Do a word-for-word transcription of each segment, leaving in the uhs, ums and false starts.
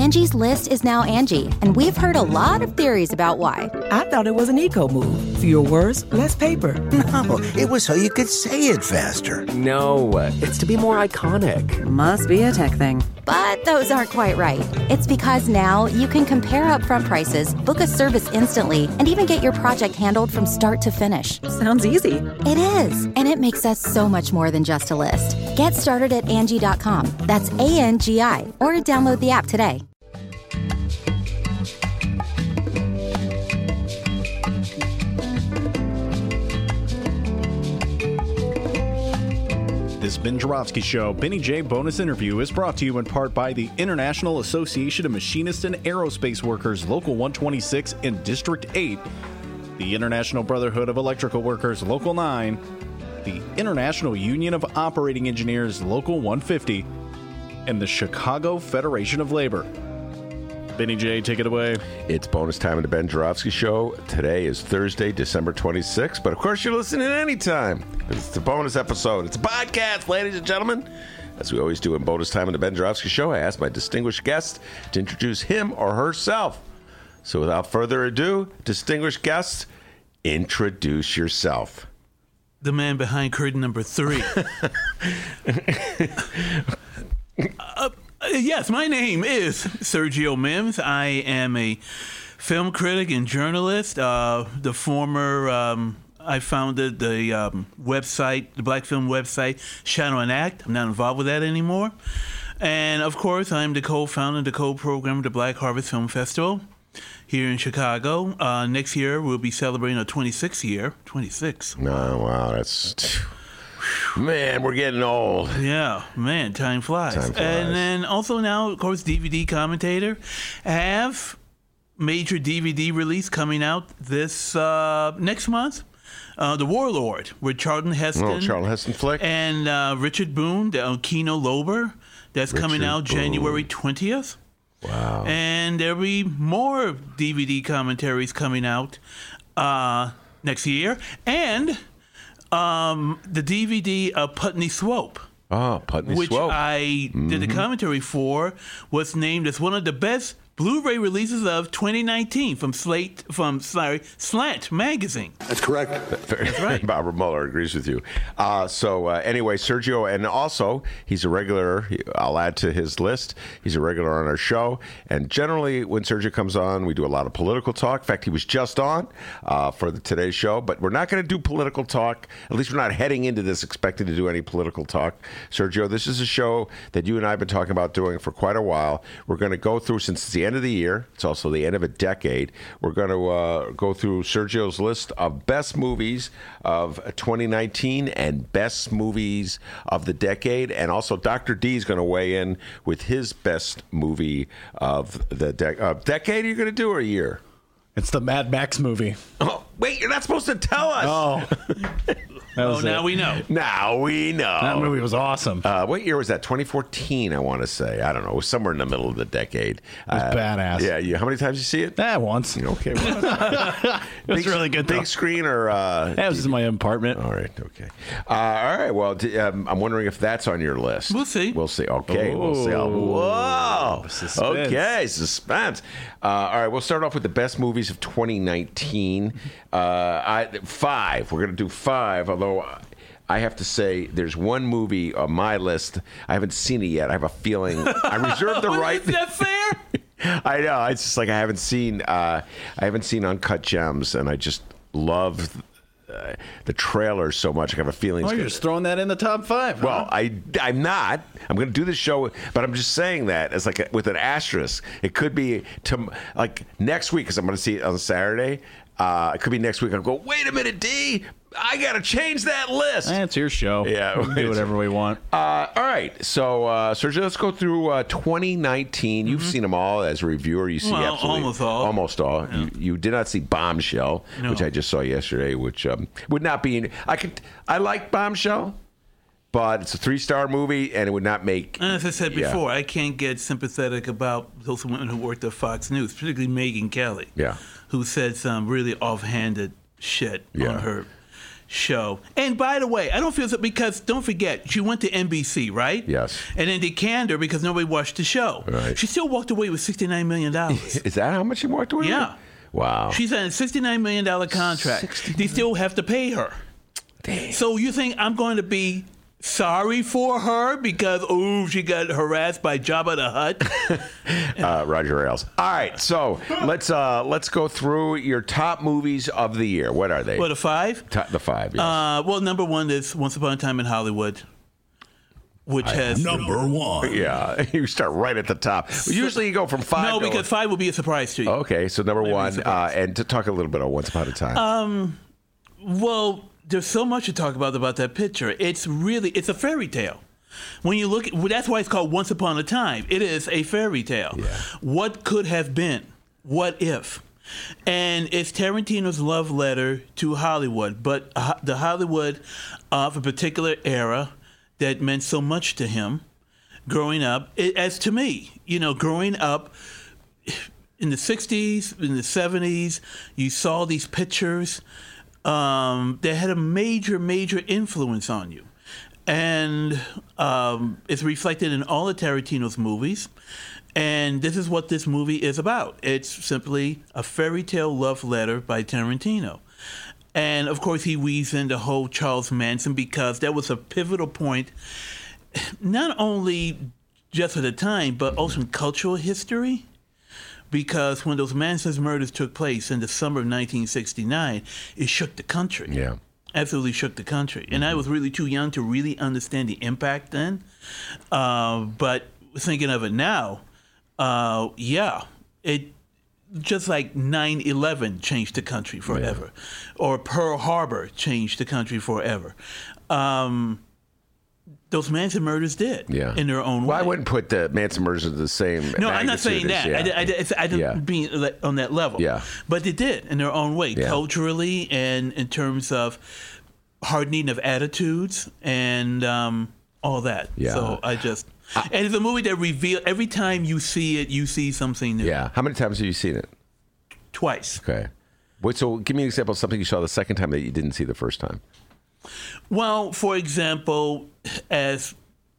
Angie's List is now Angie, and we've heard a lot of theories about why. I thought it was an eco move. Fewer words, less paper. No, it was so you could say it faster. No, it's to be more iconic. Must be a tech thing. But those aren't quite right. It's because now you can compare upfront prices, book a service instantly, and even get your project handled from start to finish. Sounds easy. It is, and it makes us so much more than just a list. Get started at Angie dot com. That's A N G I, or download the app today. This Ben Joravsky Show, Benny J bonus interview is brought to you in part by the International Association of Machinists and Aerospace Workers, Local one twenty-six in District eight, the International Brotherhood of Electrical Workers, Local nine, the International Union of Operating Engineers, Local one fifty, and the Chicago Federation of Labor. Benny J, take it away. It's bonus time in the Ben Joravsky Show. Today is Thursday, December twenty-sixth, but of course you're listening anytime. It's a bonus episode. It's a podcast, ladies and gentlemen. As we always do in bonus time in the Ben Joravsky Show, I ask my distinguished guest to introduce him or herself. So without further ado, distinguished guest, introduce yourself. The man behind curtain number three. uh, yes, my name is Sergio Mims. I am a film critic and journalist. Uh, the former, um, I founded the um, website, the Black Film website, Shadow and Act. I'm not involved with that anymore. And of course, I'm the co-founder and the co-programmer of the Black Harvest Film Festival here in Chicago. Uh, next year, we'll be celebrating our twenty-sixth year. twenty-six. Oh, wow. That's... Man, we're getting old. Yeah, man, time flies. Time flies. And then also now, of course, D V D commentator. Have major D V D release coming out this uh, next month. Uh, The Warlord with Charlton Heston. Oh, Charlton Heston flick. And uh, Richard Boone, the uh, Kino Lober. That's Richard coming out Boone. January twentieth. Wow. And there'll be more D V D commentaries coming out uh, next year. And um, the D V D of Putney Swope. Oh, Putney which Swope. I Mm-hmm. did a commentary for, was named as one of the best Blu-ray releases of twenty nineteen from Slate, from sorry, Slant magazine. That's correct. That's right. Barbara Muller agrees with you. Uh, so uh, anyway, Sergio, and also he's a regular. I'll add to his list. He's a regular on our show. And generally, when Sergio comes on, we do a lot of political talk. In fact, he was just on uh, for the Today Show. But we're not going to do political talk. At least we're not heading into this expecting to do any political talk. Sergio, this is a show that you and I have been talking about doing for quite a while. We're going to go through, since it's the end of the year, it's also the end of a decade, we're going to uh, go through Sergio's list of best movies of twenty nineteen and best movies of the decade. And also Doctor D is going to weigh in with his best movie of the de- uh, decade. Are you going to do, or a year? It's the Mad Max movie. Oh, wait, you're not supposed to tell us. Oh. Oh, now we know. Now we know. That movie was awesome. Uh, what year was that? twenty fourteen, I want to say. I don't know. It was somewhere in the middle of the decade. It was uh, badass. Yeah, yeah. How many times did you see it? Eh, once. Okay. Well, it was big, really good, though. Big screen or... Uh, that was just my apartment. All right, okay. Uh, all right, well, d- um, I'm wondering if that's on your list. We'll see. We'll see. Okay, we'll see. Oh, whoa. Suspense. Okay, suspense. Uh, all right, we'll start off with the best movies of twenty nineteen. Uh, I, five. We're going to do five, although... I have to say, there's one movie on my list. I haven't seen it yet. I have a feeling I reserve the right. Is that fair? I know. It's just like I haven't seen. Uh, I haven't seen Uncut Gems, and I just love uh, the trailer so much. I have a feeling. Oh, it's you're gonna, just throwing that in the top five. Huh? well, I I'm not. I'm going to do this show, but I'm just saying that as like a, with an asterisk. It could be to like next week because I'm going to see it on Saturday. Uh, it could be next week. I'll go. Wait a minute, D. I got to change that list. Eh, it's your show. Yeah, we can do whatever we want. Uh, all right. So, uh, Sergio, let's go through uh, twenty nineteen. You've mm-hmm. seen them all as a reviewer. You see well, absolutely almost all. Almost all. Yeah. You, you did not see Bombshell, no. which I just saw yesterday, which um, would not be. In, I could. I like Bombshell, but it's a three-star movie, and it would not make. As I said yeah. before, I can't get sympathetic about those women who worked at Fox News, particularly Megyn Kelly, yeah, who said some really offhanded shit yeah. on her show. And by the way, I don't feel so because don't forget, she went to N B C, right? Yes. And then they canned her because nobody watched the show. Right. She still walked away with sixty-nine million dollars. Is that how much she walked away Yeah. with? Wow. She's on a sixty-nine million dollars contract. They still have to pay her. Damn. So you think I'm going to be sorry for her because, oh, she got harassed by Jabba the Hutt? uh, Roger Ailes. All right, so let's uh, let's go through your top movies of the year. What are they? What, a five? Top, the five, yes. Uh, well, number one is Once Upon a Time in Hollywood, which has... Number one. Yeah, you start right at the top. Usually you go from five No, to... because five will be a surprise to you. Okay, so number Maybe a one, uh, surprise. and to talk a little bit on Once Upon a Time. Um, well, there's so much to talk about about that picture. It's really, it's a fairy tale. When you look at, well, that's why it's called Once Upon a Time. It is a fairy tale. Yeah. What could have been? What if? And it's Tarantino's love letter to Hollywood, but uh, the Hollywood of a particular era that meant so much to him growing up, it, as to me, you know, growing up in the sixties, in the seventies, you saw these pictures um, that had a major, major influence on you. And um, it's reflected in all of Tarantino's movies. And this is what this movie is about. It's simply a fairy tale love letter by Tarantino. And, of course, he weaves in the whole Charles Manson because that was a pivotal point, not only just at the time, but also in cultural history. Because when those Manson's murders took place in the summer of nineteen sixty-nine, it shook the country. Yeah. Absolutely shook the country. And I was really too young to really understand the impact then. Uh, but thinking of it now, uh, yeah, it just like nine eleven changed the country forever. Yeah. Or Pearl Harbor changed the country forever. Um, those Manson murders did yeah. in their own well, way. I wouldn't put the Manson murders in the same No, I'm not saying that. As, yeah. I, I, I, I didn't yeah. be on that level. Yeah. But they did in their own way, yeah. culturally and in terms of hardening of attitudes and um, all that. Yeah. So I just... I, and it's a movie that reveals... Every time you see it, you see something new. Yeah. How many times have you seen it? Twice. Okay. Wait, so give me an example of something you saw the second time that you didn't see the first time. Well, for example, as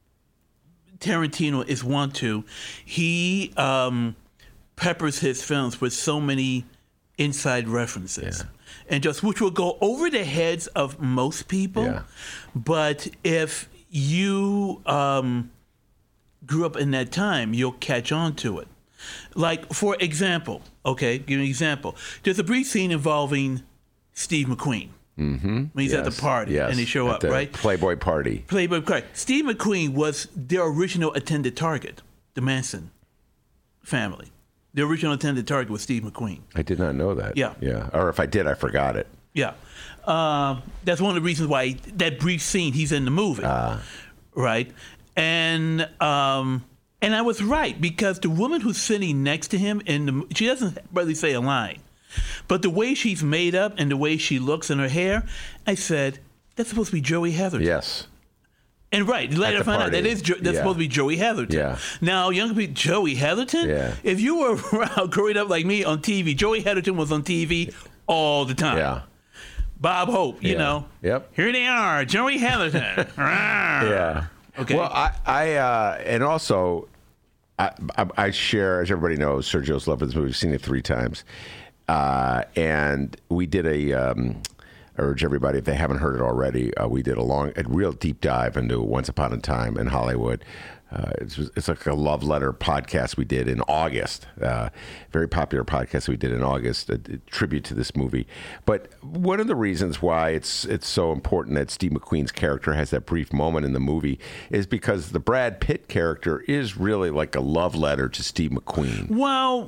Tarantino is wont to, he um, peppers his films with so many inside references. Yeah. And just which will go over the heads of most people. Yeah. But if you um, grew up in that time, you'll catch on to it. Like, for example, okay, give me an example. There's a brief scene involving Steve McQueen. Mm-hmm. When he's yes. at the party yes. and they show at up, the right? Playboy party. Playboy party. Steve McQueen was their original intended target, the Manson family. The original intended target was Steve McQueen. I did not know that. Yeah. Yeah. Or if I did, I forgot it. Yeah. Uh, that's one of the reasons why that brief scene he's in the movie. Uh. Right? And um, and I was right because the woman who's sitting next to him, in the, she doesn't really say a line. But the way she's made up and the way she looks in her hair, I said, that's supposed to be Joey Heatherton. Yes. And right, later I found out that is jo- that's yeah. supposed to be Joey Heatherton. Yeah. Now, young people, Joey Heatherton? Yeah. If you were around growing up like me on T V, Joey Heatherton was on T V all the time. Yeah. Bob Hope, you yeah. know. Yep. Here they are, Joey Heatherton. Yeah. Okay. Well, I, I uh, and also, I, I, I share, as everybody knows, Sergio's love for this movie. We've seen it three times. Uh, and we did a, um, I urge everybody, if they haven't heard it already, uh, we did a long, a real deep dive into Once Upon a Time in Hollywood. Uh, it's, it's like a love letter podcast we did in August. Uh, very popular podcast we did in August, a, a tribute to this movie. But one of the reasons why it's it's so important that Steve McQueen's character has that brief moment in the movie is because the Brad Pitt character is really like a love letter to Steve McQueen. Well,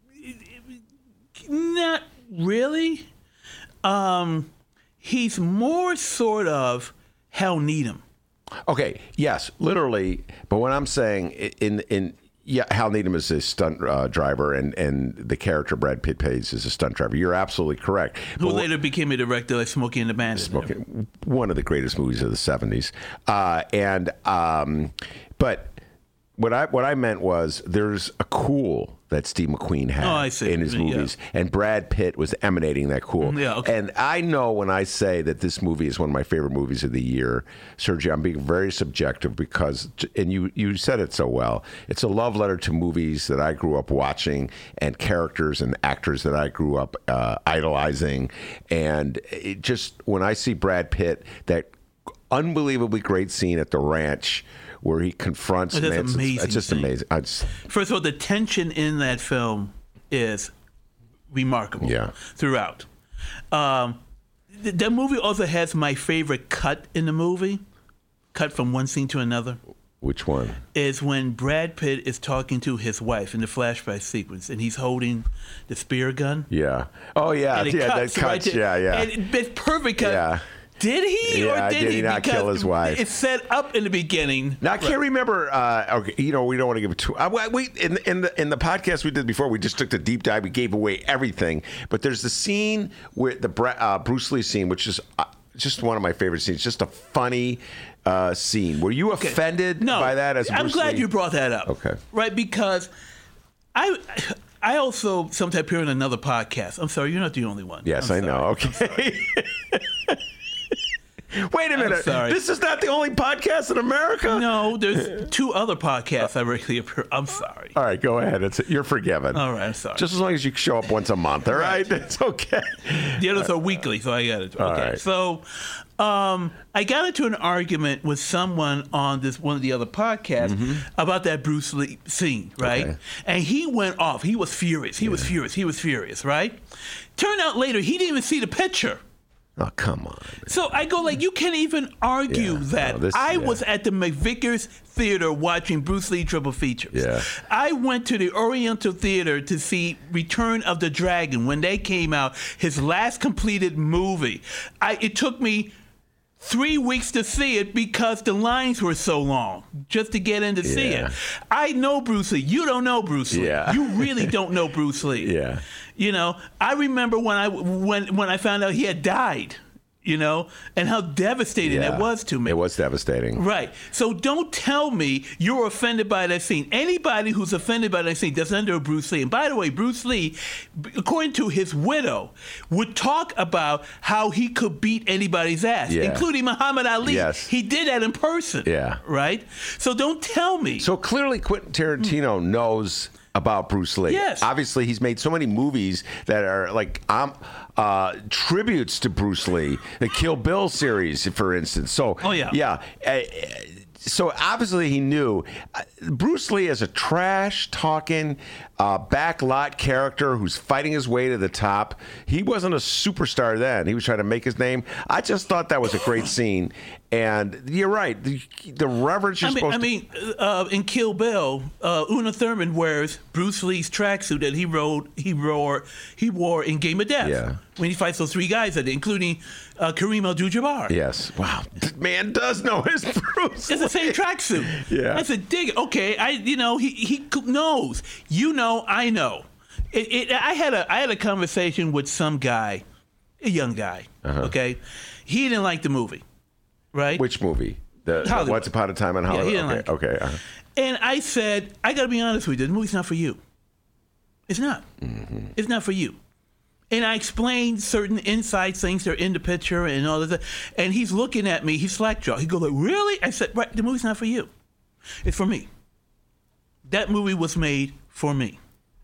not really. Um, he's more sort of Hal Needham. Okay, yes, literally. But what I'm saying, in in yeah, Hal Needham is a stunt uh, driver, and, and the character Brad Pitt plays is a stunt driver. You're absolutely correct. Who but later became a director like Smokey and the Bandit. Smoking, one of the greatest movies of the seventies. Uh, and um, but what I what I meant was there's a cool that Steve McQueen had Oh, I see. in his Yeah. movies, and Brad Pitt was emanating that cool. Yeah, okay. And I know when I say that this movie is one of my favorite movies of the year, Sergio, I'm being very subjective because, and you you said it so well, it's a love letter to movies that I grew up watching and characters and actors that I grew up uh, idolizing, and it just when I see Brad Pitt, that unbelievably great scene at the ranch where he confronts. Oh, that's man, it's, amazing it's just scene. amazing. I just, First of all, the tension in that film is remarkable Yeah. throughout. Um, th- that movie also has my favorite cut in the movie, cut from one scene to another, which one? is when Brad Pitt is talking to his wife in the flashback sequence, and he's holding the spear gun. Yeah. Oh yeah. And it Yeah. cuts That cuts. right there. yeah. Yeah. And it- it's perfect. 'Cause Yeah. Did he Yeah, or did, did he not Because kill his wife? It's set up in the beginning. Now I can't remember. Uh, okay, you know, we don't want to give it too. Uh, we in in the in the podcast we did before, we just took the deep dive. We gave away everything, but there's the scene where the Bra- uh, Bruce Lee scene, which is uh, just one of my favorite scenes. Just a funny uh, scene. Were you Okay. offended no, by that? As I'm Bruce glad Lee? you brought that up. Okay. Right, because I I also sometimes appear on another podcast. I'm sorry, you're not the only one. Yes, I'm I know. sorry. Okay. Wait a minute. sorry. This is not the only podcast in America. No, there's two other podcasts I regularly appear. I'm sorry. All right, go ahead. It's you're forgiven. All right, I'm sorry. Just as long as you show up once a month, all right? It's okay. The others are weekly, so I got it. Okay, All right. so um, I got into an argument with someone on this one of the other podcasts about that Bruce Lee scene, right? Okay. And he went off. He was furious. He was furious. He was furious, right? Turned out later he didn't even see the picture. Oh, come on. So I go like, you can't even argue Yeah, that. no, this- I yeah. was at the McVickers Theater watching Bruce Lee triple features. Yeah. I went to the Oriental Theater to see Return of the Dragon when they came out, his last completed movie. I, it took me three weeks to see it because the lines were so long just to get in to see Yeah. it. I know Bruce Lee. You don't know Bruce Lee. Yeah. You really don't know Bruce Lee. Yeah. You know, I remember when I when when I found out he had died, you know, and how devastating Yeah. that was to me. It was devastating. Right. So don't tell me you're offended by that scene. Anybody who's offended by that scene doesn't know Bruce Lee. And by the way, Bruce Lee, according to his widow, would talk about how he could beat anybody's ass, Yeah. including Muhammad Ali. Yes. He did that in person. Yeah. Right? So don't tell me. So clearly, Quentin Tarantino knows about Bruce Lee. Yes. Obviously, he's made so many movies that are like um, uh, tributes to Bruce Lee. The Kill Bill series, for instance. So, Oh, yeah. yeah. Uh, so obviously, he knew uh, Bruce Lee is a trash-talking, uh, backlot character who's fighting his way to the top. He wasn't a superstar then. He was trying to make his name. I just thought that was a great scene. And you're right. The, the reverence you're I mean, supposed I mean, uh, in Kill Bill, uh, Una Thurman wears Bruce Lee's tracksuit that he rode, he wore, he wore in Game of Death. Yeah. When he fights those three guys, at it, including uh, Kareem Abdul-Jabbar. to. Yes. Wow. This man does know his Bruce It's the same Lee. tracksuit. Yeah. I said, dig it. Okay, I, you know, he he knows. You know, I know. It, it, I had a I had a conversation with some guy, a young guy. Uh-huh. Okay, he didn't like the movie, right? Which movie? The, the Hollywood. Once Upon a Time in he Hollywood. didn't okay. like it. okay. uh-huh. And I said, I got to be honest with you. The movie's not for you. It's not. Mm-hmm. It's not for you. And I explained certain inside things that are in the picture and all this. And he's looking at me. He's slack-jawed. He goes like, really? I said, right, the movie's not for you. It's for me. That movie was made for me.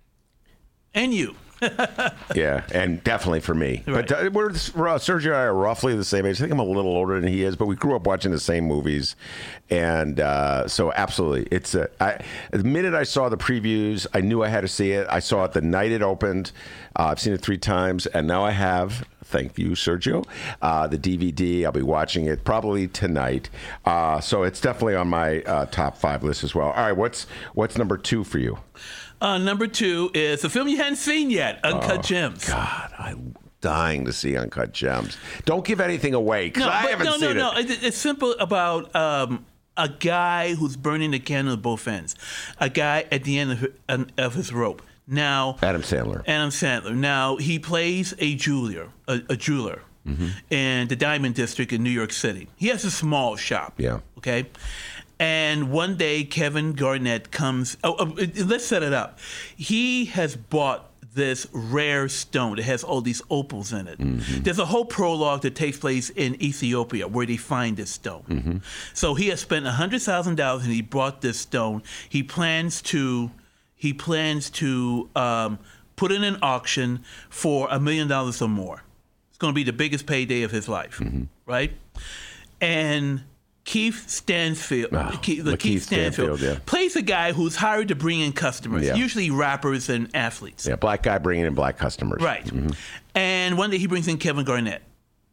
And you. Yeah, and definitely for me. Right. But uh, we're uh, Sergio and I are roughly the same age. I think I'm a little older than he is, but we grew up watching the same movies, and uh, so absolutely, it's a. I, the minute I saw the previews, I knew I had to see it. I saw it the night it opened. Uh, I've seen it three times, and now I have. Thank you, Sergio. Uh, the D V D. I'll be watching it probably tonight. Uh, so it's definitely on my uh, top five list as well. All right, what's what's number two for you? Uh, number two is a film you hadn't seen yet, Uncut Gems. God, I'm dying to see Uncut Gems. Don't give anything away because I but haven't no, seen no, it. no. It, it's simple about um, a guy who's burning the candle at both ends. A guy at the end of, of his rope. Now, Adam Sandler. Adam Sandler. Now he plays a jeweler, a, a jeweler, Mm-hmm. in the Diamond District in New York City. He has a small shop. Yeah. Okay. And one day, Kevin Garnett comes. Oh, oh, let's set it up. He has bought this rare stone. It has all these opals in it. Mm-hmm. There's a whole prologue that takes place in Ethiopia where they find this stone. Mm-hmm. So he has spent one hundred thousand dollars and he bought this stone. He plans to he plans to um, put in an auction for a million dollars or more. It's going to be the biggest payday of his life, mm-hmm. right? And Keith Stanfield, oh, Keith, the Keith Stanfield, Stanfield yeah. plays a guy who's hired to bring in customers, yeah. usually rappers and athletes. Yeah, black guy bringing in black customers. Right. Mm-hmm. And one day he brings in Kevin Garnett.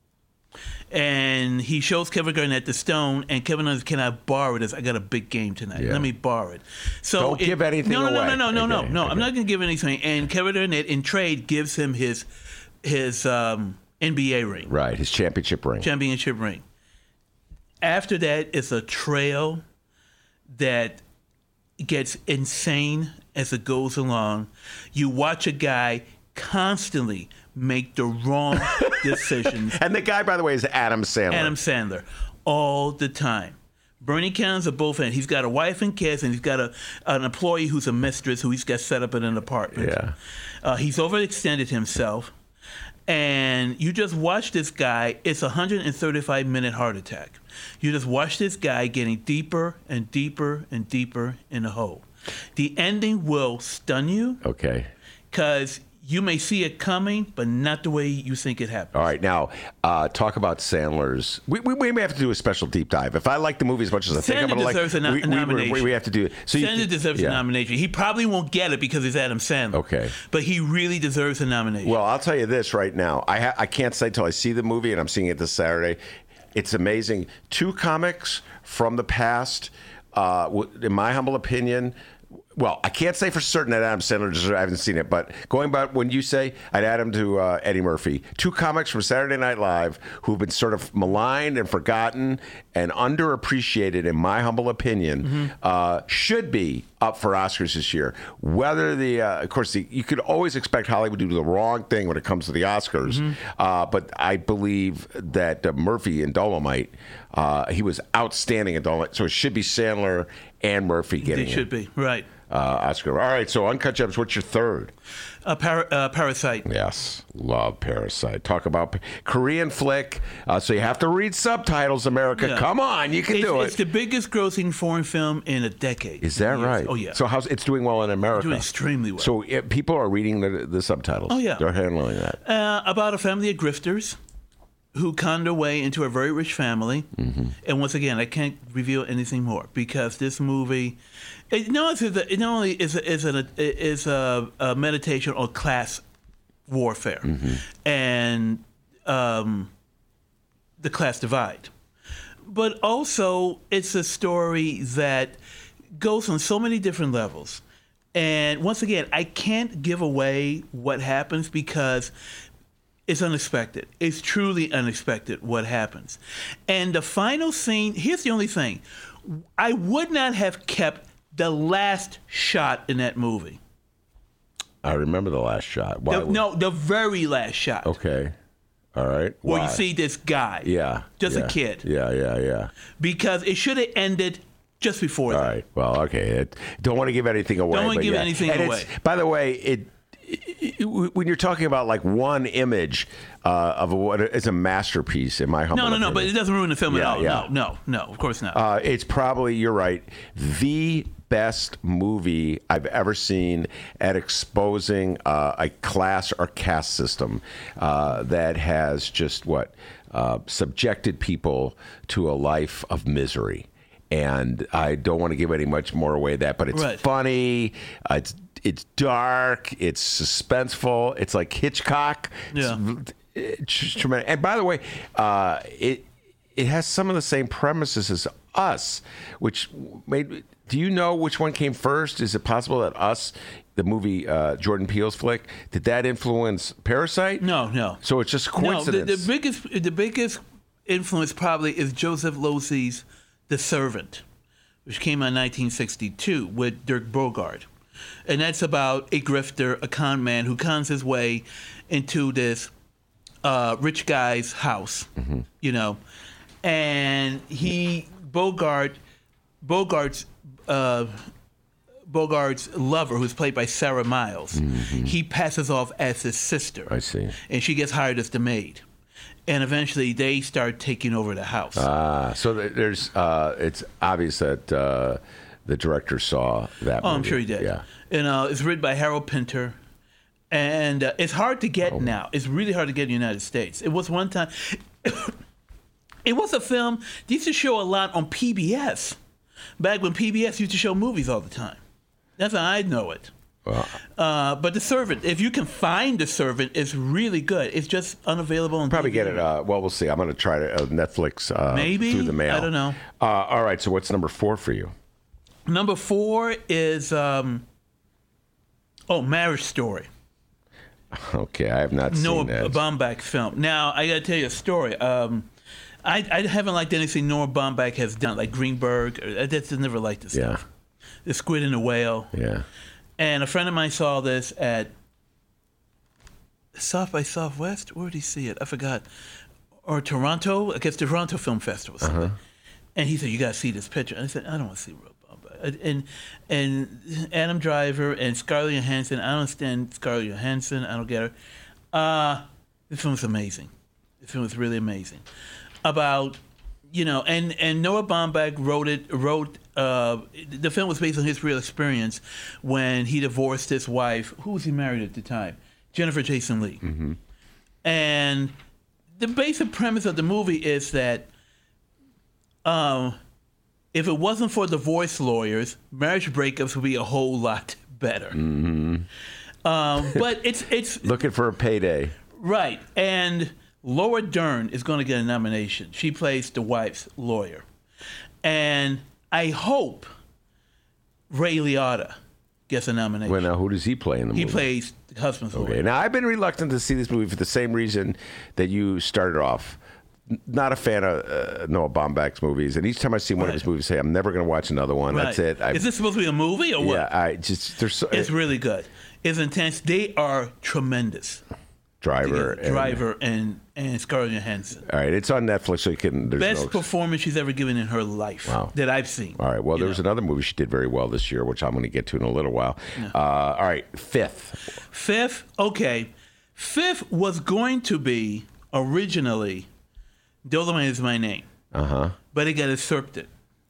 And he shows Kevin Garnett the stone, and Kevin says, "Can I borrow this? I got a big game tonight. Yeah. Let me borrow it." So don't it, give anything no, no, away. No, no, no, no, okay. no, no. Okay. I'm not going to give anything. And Kevin Garnett, in trade, gives him his his um, N B A ring. Right, his championship ring. Championship ring. After that, it's a trail that gets insane as it goes along. You watch a guy constantly make the wrong decisions. And the guy, by the way, is Adam Sandler. Adam Sandler, all the time. Bernie Counts at both ends. He's got a wife and kids, and he's got a an employee who's a mistress who he's got set up in an apartment. Yeah. Uh, he's overextended himself. And you just watch this guy. It's a one hundred thirty-five minute heart attack. You just watch this guy getting deeper and deeper and deeper in the hole. The ending will stun you. Okay. Because you may see it coming, but not the way you think it happens. All right. Now, uh, talk about Sandler's. We, we, we may have to do a special deep dive. If I like the movie as much as I think I'm going to like deserves a no- we, nomination. We, we, we have to do it. So Sandler you, deserves yeah. a nomination. He probably won't get it because he's Adam Sandler. Okay. But he really deserves a nomination. Well, I'll tell you this right now. I ha- I can't say till I see the movie, and I'm seeing it this Saturday. It's amazing. Two comics from the past, uh, in my humble opinion. Well, I can't say for certain that Adam Sandler deserves. I haven't seen it, but going back when you say, I'd add him to uh, Eddie Murphy. Two comics from Saturday Night Live who've been sort of maligned and forgotten and underappreciated, in my humble opinion, mm-hmm. uh, should be up for Oscars this year. Whether the, uh, of course, the, you could always expect Hollywood to do the wrong thing when it comes to the Oscars, mm-hmm. uh, but I believe that uh, Murphy in Dolomite, uh, he was outstanding in Dolomite, so it should be Sandler and Murphy getting it. They should be, right. Uh, Oscar. All right, so Uncut Gems, what's your third? Uh, Par- uh, Parasite. Yes, love Parasite. Talk about Korean flick, uh, so you have to read subtitles, America. Yeah. Come on, you can it's, do it. It's the biggest grossing foreign film in a decade. Is that years. right? Oh, yeah. So how's it's doing well in America? It's doing extremely well. So it, people are reading the, the subtitles. Oh, yeah. They're handling that. Uh, about a family of grifters who conned their way into a very rich family. Mm-hmm. And once again, I can't reveal anything more because this movie, it, no, it's a, it not only is a, is a, is a, a meditation on class warfare mm-hmm. and um, the class divide, but also it's a story that goes on so many different levels. And once again, I can't give away what happens because it's unexpected. It's truly unexpected what happens. And the final scene, here's the only thing. I would not have kept the last shot in that movie. I remember the last shot. Why The, would- no, the very last shot. Okay. All right. Where Why? you see this guy. Yeah. Just yeah, a kid. Yeah, yeah, yeah. Because it should have ended just before All that. right. Well, okay. It, don't want to give anything away. Don't want to but give yeah. anything and away. By the way, it, it, when you're talking about like one image uh, of a, what is a masterpiece, in my humble No, no, no, opinion. but it doesn't ruin the film Yeah, at all. yeah. No, no, no, of course not. Uh, it's probably, you're right, the best movie I've ever seen at exposing uh, a class or caste system uh, that has just what uh, subjected people to a life of misery. And I don't want to give any much more away that, but it's Right. funny. Uh, it's it's dark. It's suspenseful. It's like Hitchcock. Yeah. It's, it's tremendous. And by the way, uh, it it has some of the same premises as Us, which made. Do you know which one came first? Is it possible that Us, the movie uh, Jordan Peele's flick, did that influence Parasite? No, no. So it's just coincidence. No, the, the biggest the biggest influence probably is Joseph Losey's The Servant, which came out in nineteen sixty-two with Dirk Bogarde. And that's about a grifter, a con man who cons his way into this uh, rich guy's house, mm-hmm. you know. And he, Bogarde, Bogart's uh, Bogart's lover, who's played by Sarah Miles, mm-hmm. he passes off as his sister. I see. And she gets hired as the maid. And eventually they start taking over the house. Ah, so there's uh, it's obvious that uh, the director saw that Oh, movie. I'm sure he did. Yeah. And uh, it's written by Harold Pinter. And uh, it's hard to get oh. now. It's really hard to get in the United States. It was one time. It was a film they used to show a lot on P B S. Back when P B S used to show movies all the time. That's how I know it. Well, uh, but The Servant, if you can find The Servant, it's really good. It's just unavailable on probably T V. get it. Uh, well, we'll see. I'm going to try to uh, Netflix uh, Maybe through the mail. I don't know. Uh, all right. So what's number four for you? Number four is um, oh, Marriage Story. Okay, I have not Noah seen that. Baumbach's film. Now I got to tell you a story. Um, I, I haven't liked anything Noah Baumbach has done, like Greenberg. I just never liked this Yeah. stuff. The Squid and the Whale. Yeah. And a friend of mine saw this at South by Southwest. Where did he see it? I forgot. Or Toronto. I guess the Toronto Film Festival. Something. Uh-huh. And he said, "You got to see this picture." And I said, "I don't want to see Noah Baumbach." And and Adam Driver and Scarlett Johansson. I don't understand Scarlett Johansson. I don't get her. Uh, this film is amazing. This film is really amazing. About, you know, and, and Noah Baumbach wrote it, wrote, uh, the film was based on his real experience when he divorced his wife. Who was he married at the time? Jennifer Jason Leigh. Mm-hmm. And the basic premise of the movie is that um, if it wasn't for divorce lawyers, marriage breakups would be a whole lot better. Mm-hmm. Um, but it's it's looking for a payday, right? And Laura Dern is going to get a nomination. She plays the wife's lawyer, and I hope Ray Liotta gets a nomination. Well, now who does he play in the he movie? He plays the husband's okay. lawyer. Now I've been reluctant to see this movie for the same reason that you started off. Not a fan of uh, Noah Baumbach's movies, and each time I see one right. of his movies, I say I'm never going to watch another one. Right. That's it. I, Is this supposed to be a movie or what? Yeah, I just there's. So, it's really good. It's intense. They are tremendous. Driver, and, Driver, and and Scarlett Johansson. All right, it's on Netflix, so you can. There's Best no... performance she's ever given in her life wow. that I've seen. All right. Well, there know? was another movie she did very well this year, which I'm going to get to in a little while. Yeah. Uh, all right, fifth. Fifth, okay. Fifth was going to be originally Dolomite Is My Name. Uh huh. But it got usurped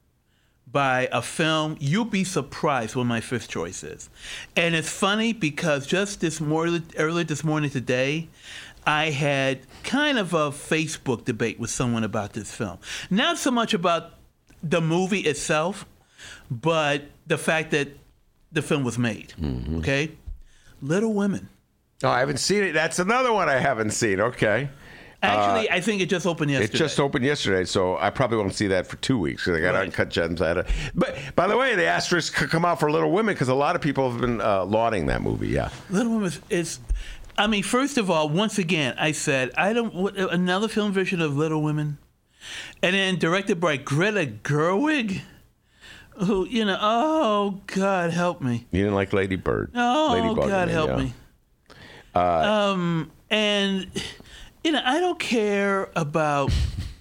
by a film. You'll be surprised what my fifth choice is. And it's funny because just this morning, earlier this morning today, I had kind of a Facebook debate with someone about this film. Not so much about the movie itself, but the fact that the film was made. Mm-hmm. Okay? Little Women. Oh, I haven't seen it. That's another one I haven't seen. Okay. Actually, uh, I think it just opened yesterday. It just opened yesterday, so I probably won't see that for two weeks because I got right. Uncut Gems. I had a, but by the way, the asterisk could come out for Little Women because a lot of people have been uh, lauding that movie. Yeah, Little Women is, is. I mean, first of all, once again, I said I don't what, another film version of Little Women, and then directed by Greta Gerwig, who you know, oh God help me. You didn't like Lady Bird? Oh Lady Bug, God I mean, help yeah. me. Uh, um, and. You know, I don't care about,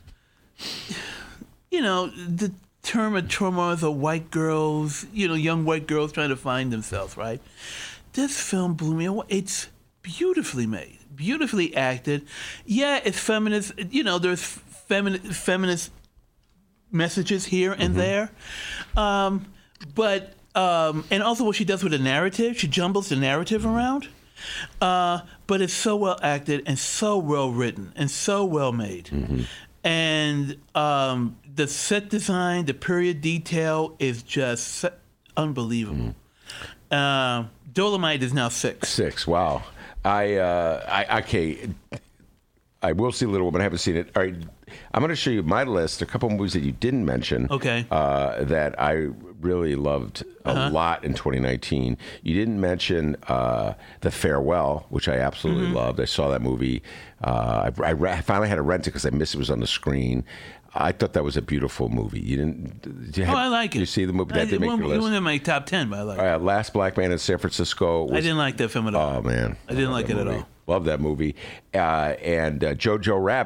you know, the term of turmoil of white girls, you know, young white girls trying to find themselves, right? This film blew me away. It's beautifully made, beautifully acted. Yeah, it's feminist. You know, there's feminist, feminist messages here and mm-hmm. there. Um, but, um, and also what she does with the narrative, she jumbles the narrative around. Uh, but it's so well acted and so well written and so well made. Mm-hmm. And um, the set design, the period detail is just unbelievable. Mm-hmm. Uh, Dolomite is now six. Six, wow. I, uh, I okay, I will see Little Women. I haven't seen it. All right, I'm going to show you my list, a couple movies that you didn't mention. Okay. Uh, that I really loved a uh-huh. lot in twenty nineteen. You didn't mention uh, The Farewell, which I absolutely mm-hmm. loved. I saw that movie. Uh, I, I finally had to rent it because I missed it was on the screen. I thought that was a beautiful movie. You didn't? Did you have, oh, I like it. You see the movie? That I, didn't make one, your list. It wasn't in my top ten, but I like All it. right, Last Black Man in San Francisco. Was, I didn't like that film at all. Oh man, I didn't like it movie. at all. Love that movie. Uh, and uh, Jojo Rabbit.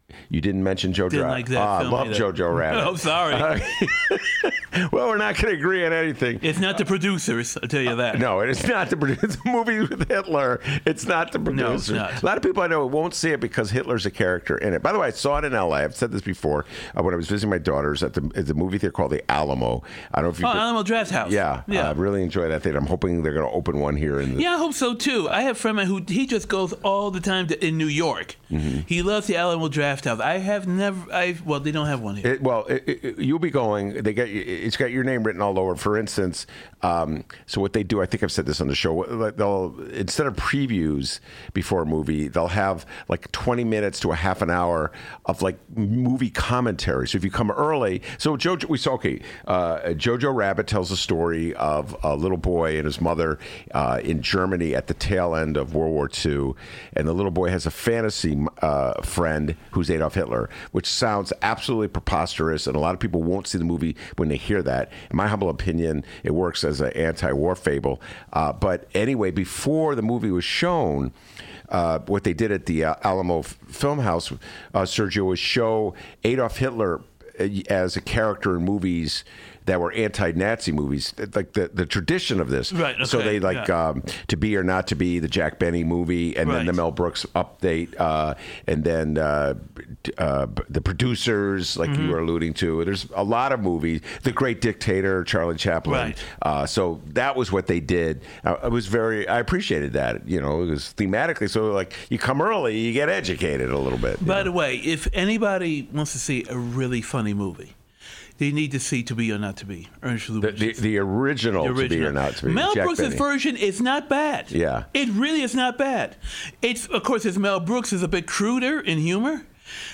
You didn't mention Joe Didn't Rabbit. like that oh, I film love either. Jojo Rabbit. Oh, sorry. Uh, well, we're not going to agree on anything. It's not the producers, I'll tell you that. No, it is not the producer. It's a movie with Hitler. It's not the producer. No, it's not. A lot of people I know won't see it because Hitler's a character in it. By the way, I saw it in L A. I've said this before uh, when I was visiting my daughters at the, at the movie theater called the Alamo. I don't know if you. Oh, Alamo Draft House. Yeah, yeah. I uh, really enjoyed that theater. I'm hoping they're going to open one here in the. Yeah, I hope so too. I have a friend who he just goes all the time to, in New York. Mm-hmm. He loves the Alamo Draft House. I have never. I well, they don't have one here. It, well, it, it, you'll be going. They get. It's got your name written all over. For instance, um, so what they do, I think I've said this on the show. They'll instead of previews before a movie, they'll have like twenty minutes to a half an hour of like movie commentary. So if you come early, so Jojo, we saw okay, uh, Jojo Rabbit tells a story of a little boy and his mother uh, in Germany at the tail end of World War Two, and the little boy has a fantasy uh, friend who's Adolf Hitler, which sounds absolutely preposterous, and a lot of people won't see the movie when they hear that. In my humble opinion, it works as an anti-war fable. Uh, but anyway, before the movie was shown, uh, what they did at the uh, Alamo Filmhouse, uh, Sergio, was show Adolf Hitler as a character in movies that were anti-Nazi movies, like the, the tradition of this. Right, okay, so they like yeah. um, To Be or Not to Be, the Jack Benny movie, and right. then the Mel Brooks update, uh, and then uh, uh, the producers, like mm-hmm. you were alluding to. There's a lot of movies. The Great Dictator, Charlie Chaplin. Right. Uh, so that was what they did. Uh, I was very, I appreciated that. You know, it was thematically. So like, you come early, you get educated a little bit. By know? the way, if anybody wants to see a really funny movie, they need to see To Be or Not to Be. Ernst Lubitsch. The, the, the, original the original To Be or Not to Be. Mel Jack Brooks' Benny. version is not bad. Yeah. It really is not bad. It's of course, it's Mel Brooks is a bit cruder in humor,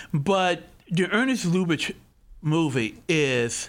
but the Ernst Lubitsch movie is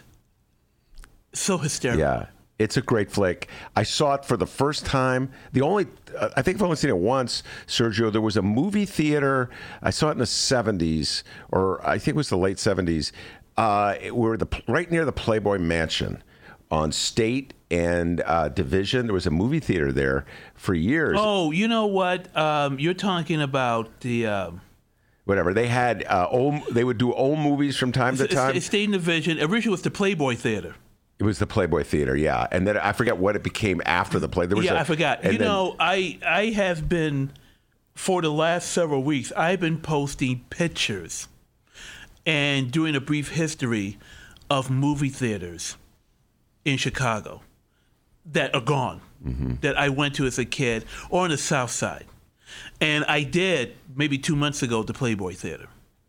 so hysterical. Yeah. It's a great flick. I saw it for the first time. The only, uh, I think I've only seen it once, Sergio. There was a movie theater. I saw it in the seventies, or I think it was the late seventies. Uh, we were the right near the Playboy Mansion on State and uh, Division. There was a movie theater there for years. Oh, you know what? Um, you're talking about the. Um, Whatever they had, uh, old. They would do old movies from time to time. State and Division. Originally, was the Playboy Theater. It was the Playboy Theater, yeah, and then I forget what it became after the play. There was yeah, a, I forgot. You then, know, I I have been for the last several weeks. I've been posting pictures and doing a brief history of movie theaters in Chicago that are gone, mm-hmm. that I went to as a kid, or on the South Side. And I did, maybe two months ago, the Playboy Theater.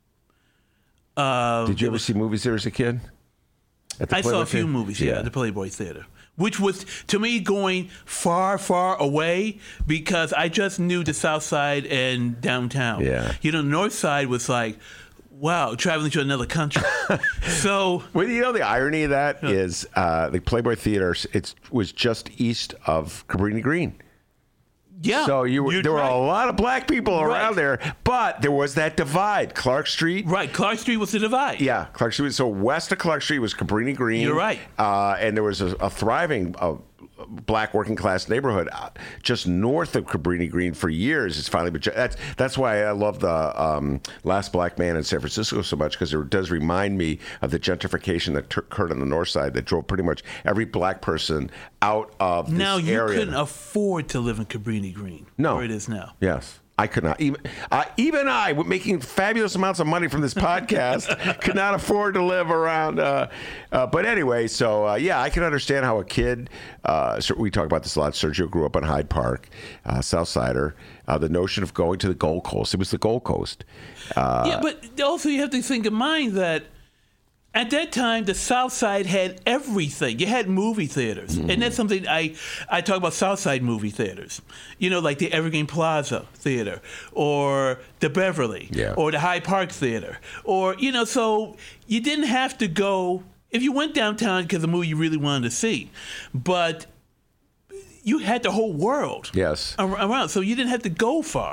Uh, did you ever was, see movies there as a kid? At the I Playboy saw a few Theater? movies, yeah, at the Playboy Theater, which was, to me, going far, far away because I just knew the South Side and downtown. Yeah. You know, the North Side was like, wow, traveling to another country. So, well, you know, the irony of that yeah. is uh, the Playboy Theater it was just east of Cabrini Green. Yeah. So you were, there were right. a lot of black people around right. there, but there was that divide. Clark Street. Right. Clark Street was the divide. Yeah. Clark Street. So west of Clark Street was Cabrini Green. You're right. Uh, and there was a, a thriving uh, black working class neighborhood uh, just north of Cabrini Green for years. It's finally been. That's that's why I love the um, Last Black Man in San Francisco so much, because it does remind me of the gentrification that t- occurred on the north side that drove pretty much every black person out of this now, you area. couldn't afford to live in Cabrini Green. No. Where it is now. Yes. I could not. Even, uh, even I, making fabulous amounts of money from this podcast, could not afford to live around. Uh, uh, but anyway, so uh, yeah, I can understand how a kid, uh, so we talk about this a lot, Sergio grew up on Hyde Park, uh, South Sider, uh, the notion of going to the Gold Coast. It was the Gold Coast. Uh, yeah, but also you have to think in mind that at that time, the South Side had everything. You had movie theaters. Mm-hmm. And that's something I, I talk about South Side movie theaters. You know, like the Evergreen Plaza Theater or the Beverly yeah. or the Hyde Park Theater. Or, you know, so you didn't have to go, if you went downtown because the movie you really wanted to see. But you had the whole world yes. around, so you didn't have to go far. No, but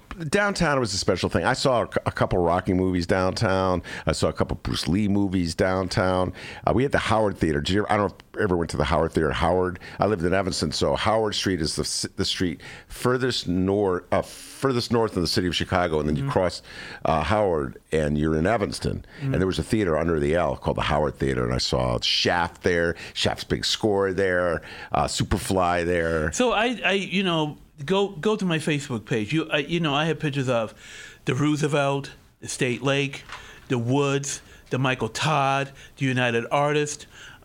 downtown was a special thing. I saw a, a couple Rocky movies downtown. I saw a couple Bruce Lee movies downtown. Uh, we had the Howard Theater. Did you ever, I don't know if you ever went to the Howard Theater. Howard. I lived in Evanston, so Howard Street is the the street furthest north, uh, furthest north in the city of Chicago, and then you mm-hmm. cross uh, Howard, and you're in Evanston. Mm-hmm. And there was a theater under the L called the Howard Theater, and I saw Shaft there, Shaft's Big Score there, uh, Superfly there. So I, I, you know. Go go to my Facebook page. You I, you know I have pictures of the Roosevelt, the State Lake, the Woods, the Michael Todd, the United Artists.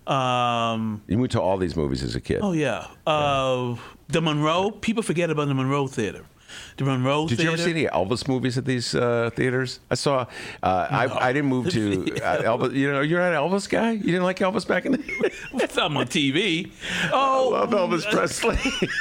Um, you went to all these movies as a kid. Oh yeah, uh, yeah. The Monroe. People forget about the Monroe Theater. The Monroe Did Theater. you ever see any Elvis movies at these uh, theaters? I saw. Uh, no. I I didn't move to uh, Elvis. You know, you're not an Elvis guy. You didn't like Elvis back in the day. What's up on T V? Oh, I love Elvis Presley.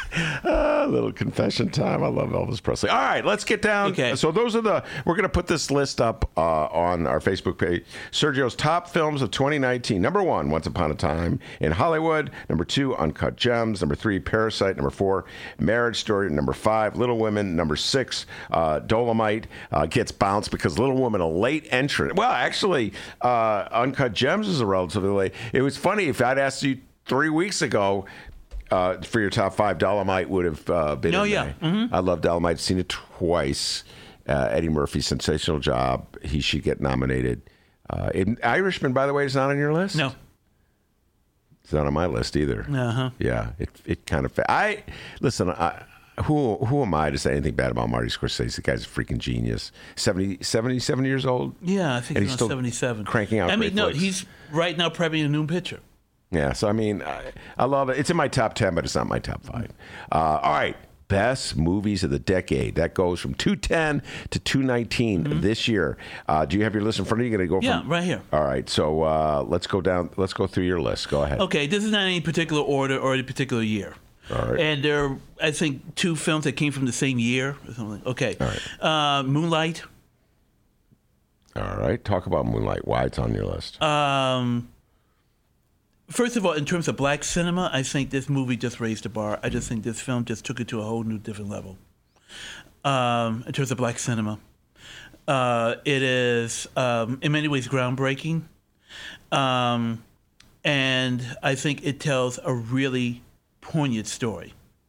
uh, little confession time. I love Elvis Presley. All right, let's get down. Okay. So those are the. We're going to put this list up uh, on our Facebook page. Sergio's top films of twenty nineteen. Number one, Once Upon a Time in Hollywood. Number two, Uncut Gems. Number three, Parasite. Number four, Marriage Story. Number five, Little Women. Number six, uh, Dolomite uh, gets bounced because Little Woman, a late entrant. Well, actually, uh, Uncut Gems is a relatively late. It was funny if I'd asked you three weeks ago uh, for your top five, Dolomite would have uh, been. No, in yeah. there. Mm-hmm. I love Dolomite. Seen it twice. Uh, Eddie Murphy, sensational job. He should get nominated. Uh, it, Irishman, by the way, is not on your list. No. It's not on my list either. Uh-huh. Yeah, it it kind of. I listen. I. Who who am I to say anything bad about Marty Scorsese? The guy's a freaking genius. seventy, seventy-seven years old? Yeah, I think and he's, he's still seventy-seven. Cranking out I mean, great no, flicks. he's right now prepping a new picture. Yeah, so I mean, I, I love it. It's in my top ten, but it's not my top five. Uh, all right, best movies of the decade. That goes from two ten to two nineteen mm-hmm. this year. Uh, do you have your list in front of you? You're going to go Yeah, from, right here. All right, so uh, let's go down. Let's go through your list. Go ahead. Okay, this is not any particular order or any particular year. All right. And there are, I think, two films that came from the same year or something. Okay. All right. Uh, Moonlight. All right. Talk about Moonlight. Why it's on your list. Um, first of all, in terms of black cinema, I think this movie just raised the bar. I just think this film just took it to a whole new, different level. Um, in terms of black cinema, uh, it is um, in many ways groundbreaking, um, and I think it tells a really poignant story.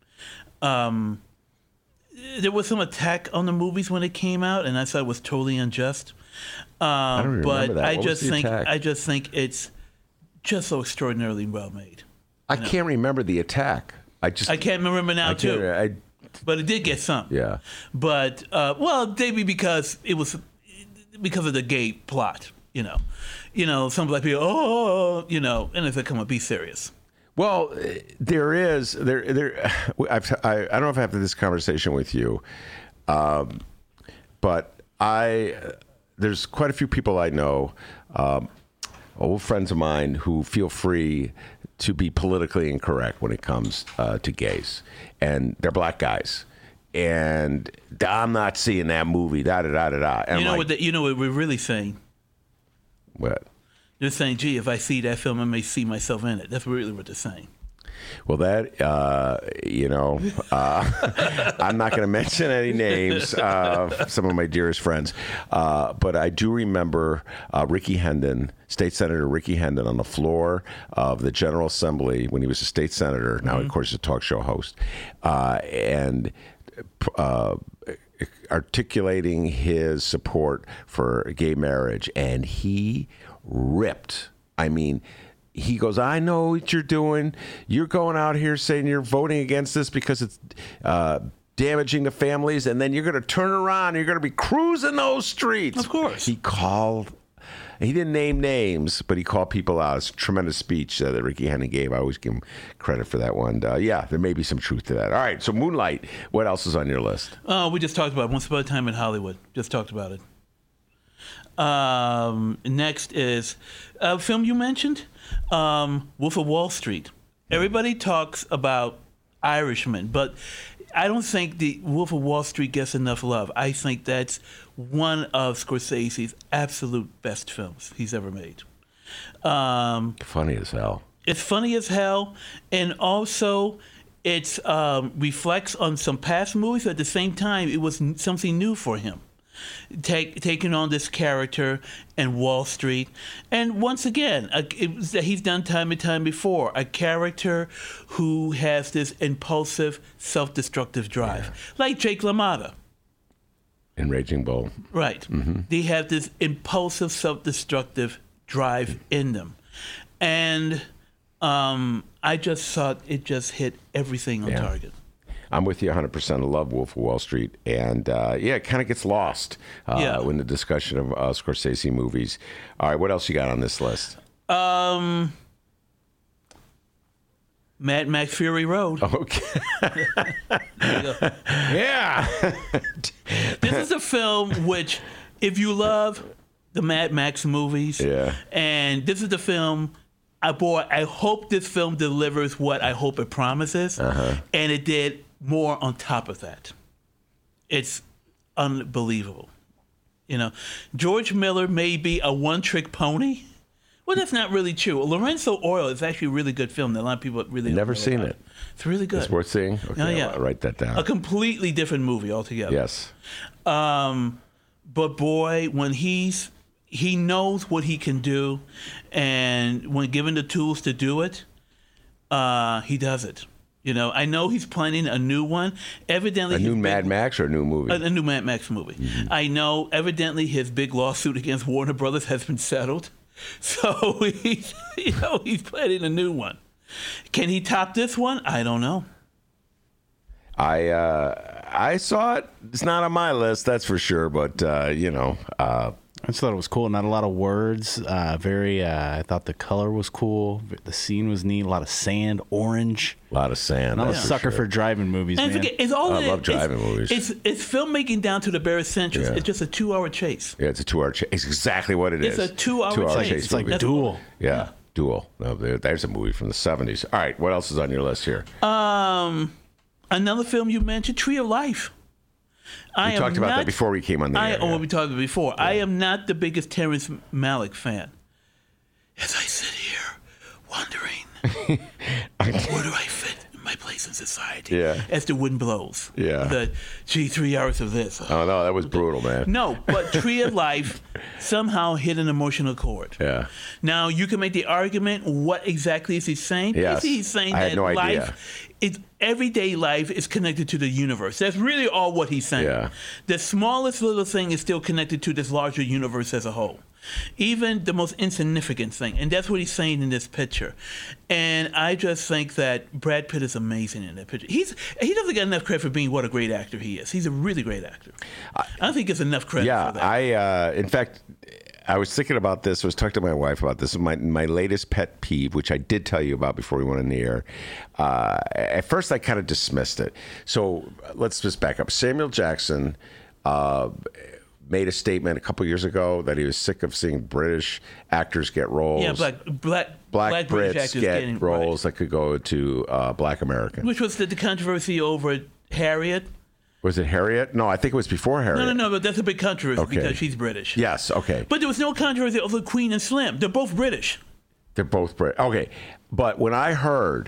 Um, there was some attack on the movies when it came out, and I thought it was totally unjust. Um, I don't but remember that. I What just was the think attack? I just think it's just so extraordinarily well made. I can't remember the attack. I just I can't remember now I can't- too, I, but it did get some. yeah. But uh, well, maybe because it was because of the gay plot. You know, you know, some black people, oh, you know, and if they come up, be serious. Well, there is there there. I've, I I don't know if I have this conversation with you, um, but I there's quite a few people I know, um, old friends of mine who feel free to be politically incorrect when it comes uh, to gays, and they're black guys, and I'm not seeing that movie. Da da da da da. And You know like, what? The, you know what we're really saying. what? They're saying, "Gee, if I see that film, I may see myself in it." That's really what they're saying. Well, that, uh, you know, uh, I'm not going to mention any names of some of my dearest friends, uh, but I do remember uh, Ricky Hendon, State Senator Ricky Hendon, on the floor of the General Assembly when he was a state senator. Now, mm-hmm. of course, he's a talk show host. Uh, and uh, articulating his support for gay marriage. And he ripped, I mean... He goes, I know what you're doing. You're going out here saying you're voting against this because it's uh, damaging the families, and then you're going to turn around and you're going to be cruising those streets. Of course. He called, he didn't name names, but he called people out. It's a tremendous speech uh, that Ricky Hendon gave. I always give him credit for that one. Uh, yeah, there may be some truth to that. All right, so Moonlight, what else is on your list? Oh, we just talked about Once Upon a Time in Hollywood. Just talked about it. Um, next is a film you mentioned, um, Wolf of Wall Street. Everybody talks about Irishman, but I don't think the Wolf of Wall Street gets enough love. I think that's one of Scorsese's absolute best films he's ever made. Um, Funny as hell. it's funny as hell, and also It um, reflects on some past movies. At the same time, it was n- something new for him. Take, taking on this character in Wall Street. And once again, a, it was that he's done time and time before, a character who has this impulsive, self-destructive drive, yeah. like Jake LaMotta. In Raging Bull. Right. Mm-hmm. They have this impulsive, self-destructive drive in them. And um, I just thought it just hit everything on yeah. target. I'm with you one hundred percent. I love Wolf of Wall Street. And, uh, yeah, it kind of gets lost uh, yeah. in the discussion of uh, Scorsese movies. All right, what else you got on this list? Um, Mad Max Fury Road. Okay. There you go. Yeah. This is a film which, if you love the Mad Max movies, yeah. and this is the film, I, boy, I hope this film delivers what I hope it promises, uh-huh. and it did more on top of that. It's unbelievable. You know, George Miller may be a one-trick pony. Well, that's not really true. Lorenzo Oil is actually a really good film that a lot of people really don't Never know seen about. it. It's really good. It's worth seeing? Okay, Oh, yeah. I'll write that down. A completely different movie altogether. Yes. Um, but boy, when he's he knows what he can do, and when given the tools to do it, uh, he does it. You know, I know he's planning a new one. Evidently, a new his Mad big, Max or a new movie? A, a new Mad Max movie. Mm-hmm. I know. Evidently, his big lawsuit against Warner Brothers has been settled, so he's you know he's planning a new one. Can he top this one? I don't know. I uh, I saw it. It's not on my list, that's for sure. But uh, you know, uh, I just thought it was cool. Not a lot of words. Uh, very. Uh, I thought the color was cool. The scene was neat. A lot of sand, orange. A lot of sand. I'm a for sucker sure. for driving movies, and man. forget, it's all I it, love driving it's, movies. It's it's filmmaking down to the bare essentials. Yeah. It's just a two-hour chase. Yeah, it's a two-hour chase. It's exactly what it It's is. a two-hour two-hour chase. chase. It's like movie. Duel. Yeah, Yeah. Duel. No, there, there's a movie from the seventies. All right, what else is on your list here? Um, another film you mentioned, Tree of Life. I We am talked about not, that before we came on the I, air. Oh, yeah. we talked about it before. Yeah. I am not the biggest Terrence Malick fan. As I sit here wondering, where do I fit in my place in society? Yeah. As the wind blows. Yeah. The, gee, three hours of this. Oh, no, that was brutal, man. No, but Tree of Life somehow hit an emotional chord. Yeah. Now, you can make the argument, what exactly is he saying? Yes. He's saying I had that no idea. life, is, everyday life is connected to the universe. That's really all what he's saying. Yeah. The smallest little thing is still connected to this larger universe as a whole. Even the most insignificant thing. And that's what he's saying in this picture. And I just think that Brad Pitt is amazing in that picture. He's He doesn't get enough credit for being what a great actor he is. He's a really great actor. I, I don't think it's enough credit yeah, for that. I, uh, in fact, I was thinking about this. I was talking to my wife about this. My my latest pet peeve, which I did tell you about before we went on the air. Uh, at first, I kind of dismissed it. So let's just back up. Samuel Jackson uh, made a statement a couple years ago that he was sick of seeing British actors get roles. Yeah, black black Black, black British Brits actors get getting roles right. that could go to uh, Black Americans. Which was the, the controversy over Harriet. Was it Harriet? No, I think it was before Harriet. No, no, no, but that's a big controversy Okay. because she's British. Yes, okay. But there was no controversy over Queen and Slim. They're both British. They're both British. Okay. But when I heard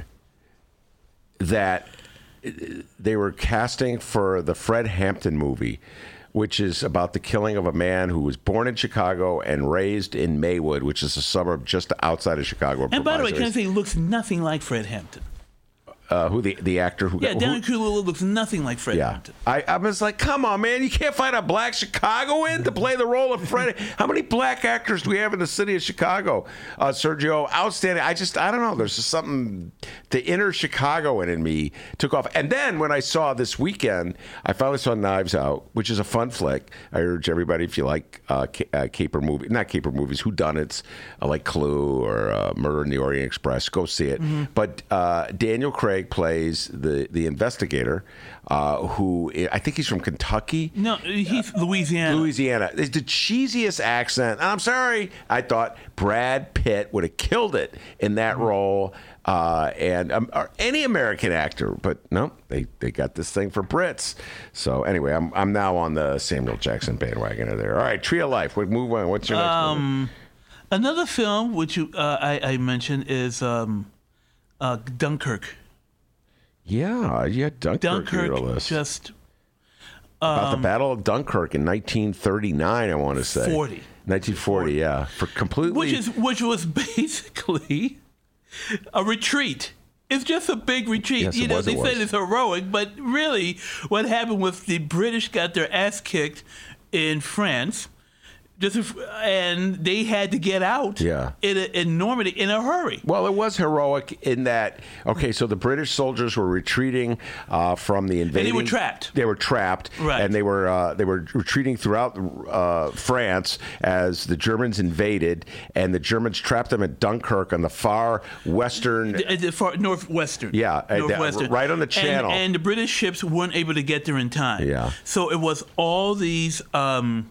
that they were casting for the Fred Hampton movie, which is about the killing of a man who was born in Chicago and raised in Maywood, which is a suburb just outside of Chicago. And by the way, can I Proviso. say he looks nothing like Fred Hampton? Uh, who the the actor who Yeah, who, Daniel Kaluuya looks nothing like Fred yeah, Hampton. I, I was like, come on, man, you can't find a black Chicagoan to play the role of Fred. How many black actors do we have in the city of Chicago? Uh, Sergio, outstanding. I just, I don't know. There's just something, the inner Chicagoan in me took off. And then when I saw this weekend, I finally saw Knives Out, which is a fun flick. I urge everybody, if you like uh, ca- uh, caper movies, not caper movies, whodunits, uh, like Clue or uh, Murder in the Orient Express, go see it. Mm-hmm. But uh, Daniel Craig plays the the investigator, uh, who I think he's from Kentucky. No, he's Louisiana. Louisiana. It's the cheesiest accent. And I'm sorry, I thought Brad Pitt would have killed it in that role, uh, and um, or any American actor. But no, they, they got this thing for Brits. So anyway, I'm I'm now on the Samuel Jackson bandwagon there. All right, Tree of Life. What move on? What's your next Um, movie? Another film which you, uh, I, I mentioned is um, uh, Dunkirk. Yeah, yeah, Dunkirk. Dunkirk your list. just About um, the Battle of Dunkirk in nineteen thirty-nine, I want to say. forty. nineteen forty, yeah. For completely. Which is which was basically a retreat. It's just a big retreat. Yes, you it know, was, they it said was. it's heroic, but really what happened was the British got their ass kicked in France. Just and they had to get out Yeah. in, a, in Normandy in a hurry. Well, it was heroic in that, okay, so the British soldiers were retreating uh, from the invading. were trapped. They were trapped, Right. and they were uh, they were retreating throughout uh, France as the Germans invaded, and the Germans trapped them at Dunkirk on the far western. The, the far, northwestern. Yeah, uh, northwestern. right on the channel. And, and the British ships weren't able to get there in time. Yeah. So it was all these um,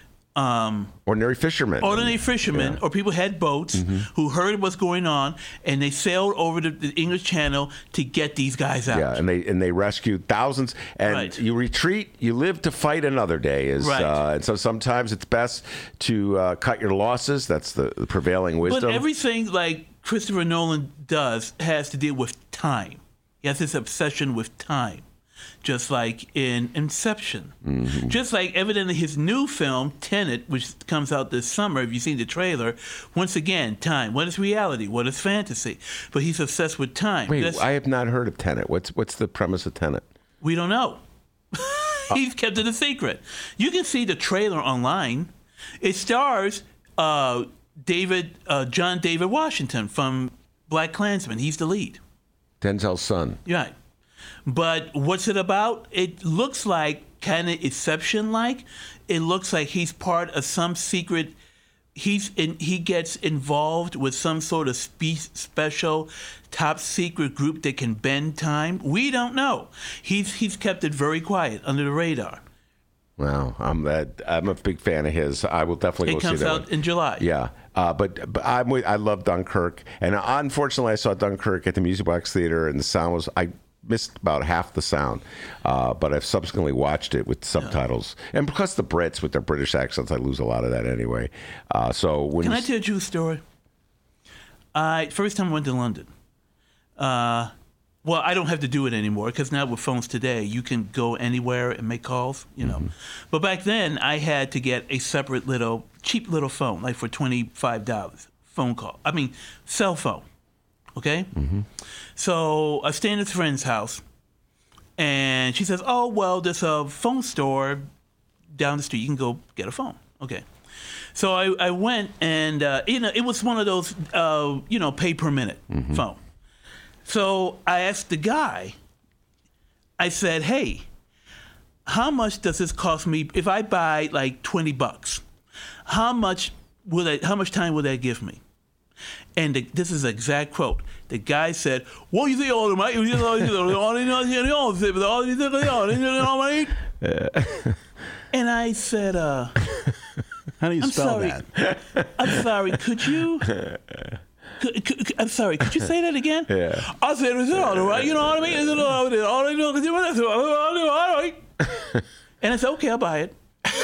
um, Ordinary fishermen. ordinary fishermen Yeah. or people had boats Mm-hmm. who heard what's going on, and they sailed over the, the English Channel to get these guys out. Yeah, and they and they rescued thousands. And Right. you retreat, you live to fight another day. Is Right. uh, and so sometimes it's best to uh, cut your losses. That's the, the prevailing wisdom. But everything like Christopher Nolan does has to deal with time. He has this obsession with time, just like in Inception. Mm-hmm. Just like evidently his new film, Tenet, which comes out this summer, if you've seen the trailer, once again, time. What is reality? What is fantasy? But he's obsessed with time. Wait, That's- I have not heard of Tenet. What's what's the premise of Tenet? we don't know. He's kept it a secret. You can see the trailer online. It stars uh, David, uh, John David Washington from Black Klansman. He's the lead. Denzel's son. Right. But what's it about? It looks like kind of Inception-like. It looks like he's part of some secret. He's in, he gets involved with some sort of spe- special, top secret group that can bend time. We don't know. He's he's kept it very quiet under the radar. Wow, I'm that. I'm a big fan of his. I will definitely It go see comes that out one. in July. Yeah, uh, but but I'm with, I love Dunkirk, and unfortunately, I saw Dunkirk at the Music Box Theater, and the sound was I missed about half the sound, uh, but I've subsequently watched it with subtitles, and because the Brits with their British accents, I lose a lot of that anyway. Uh, so when Can you I tell you a story? I first time I went to London. Uh, well, I don't have to do it anymore because now with phones today, you can go anywhere and make calls. You know, but back then I had to get a separate little cheap little phone, like for twenty five dollars phone call. I mean, cell phone. Okay. So I stay in this friend's house, and she says, "Oh well, there's a phone store down the street. You can go get a phone." Okay. So I, I went, and uh, you know, it was one of those uh, you know pay per minute phone. So I asked the guy. I said, "Hey, how much does this cost me if I buy like twenty bucks? How much will that? How much time will that give me?" And the, this is an exact quote. The guy said, "What you think all the money? And I said, uh, How do you I'm spell sorry. that? I'm sorry, could you? Could, could, I'm sorry, could you say that again? Yeah. I said, "Is it all right? You know what I mean? Is it all right? All I know is all right." And I said, "Okay, I'll buy it."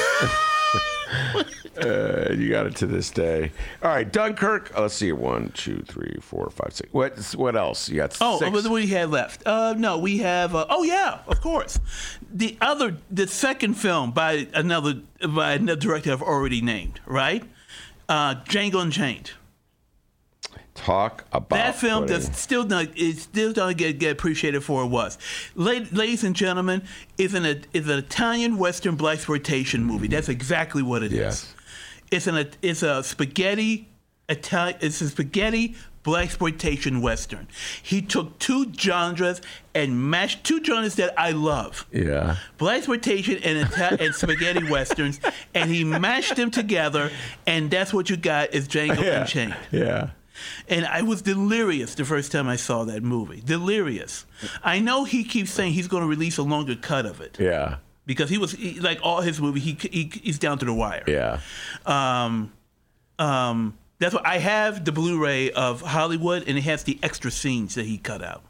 Uh, you got it to this day. All right, Dunkirk. Oh, let's see. One, two, three, four, five, six. What? What else? You got Oh, six. what do we have left? Uh, no, we have. Uh, oh yeah, of course. The other, the second film by another by another director I've already named, right? Uh, Django Unchained. Talk about That film putting- does still not it still don't get, get appreciated for what it was. La- ladies and gentlemen, is an is an Italian Western blaxploitation movie. That's exactly what it is. Yes. It's an it's a spaghetti Italian. It's a spaghetti blaxploitation Western. He took two genres and mashed two genres that I love. Yeah. Blaxploitation and Ita- and spaghetti westerns, and he mashed them together, and that's what you got is Django Yeah. Unchained. Yeah. And I was delirious the first time I saw that movie. Delirious. I know he keeps saying he's going to release a longer cut of it Yeah. because he was he, like all his movie. He, he he's down to the wire. Yeah. Um, um, that's why I have the Blu-ray of Hollywood, and it has the extra scenes that he cut out.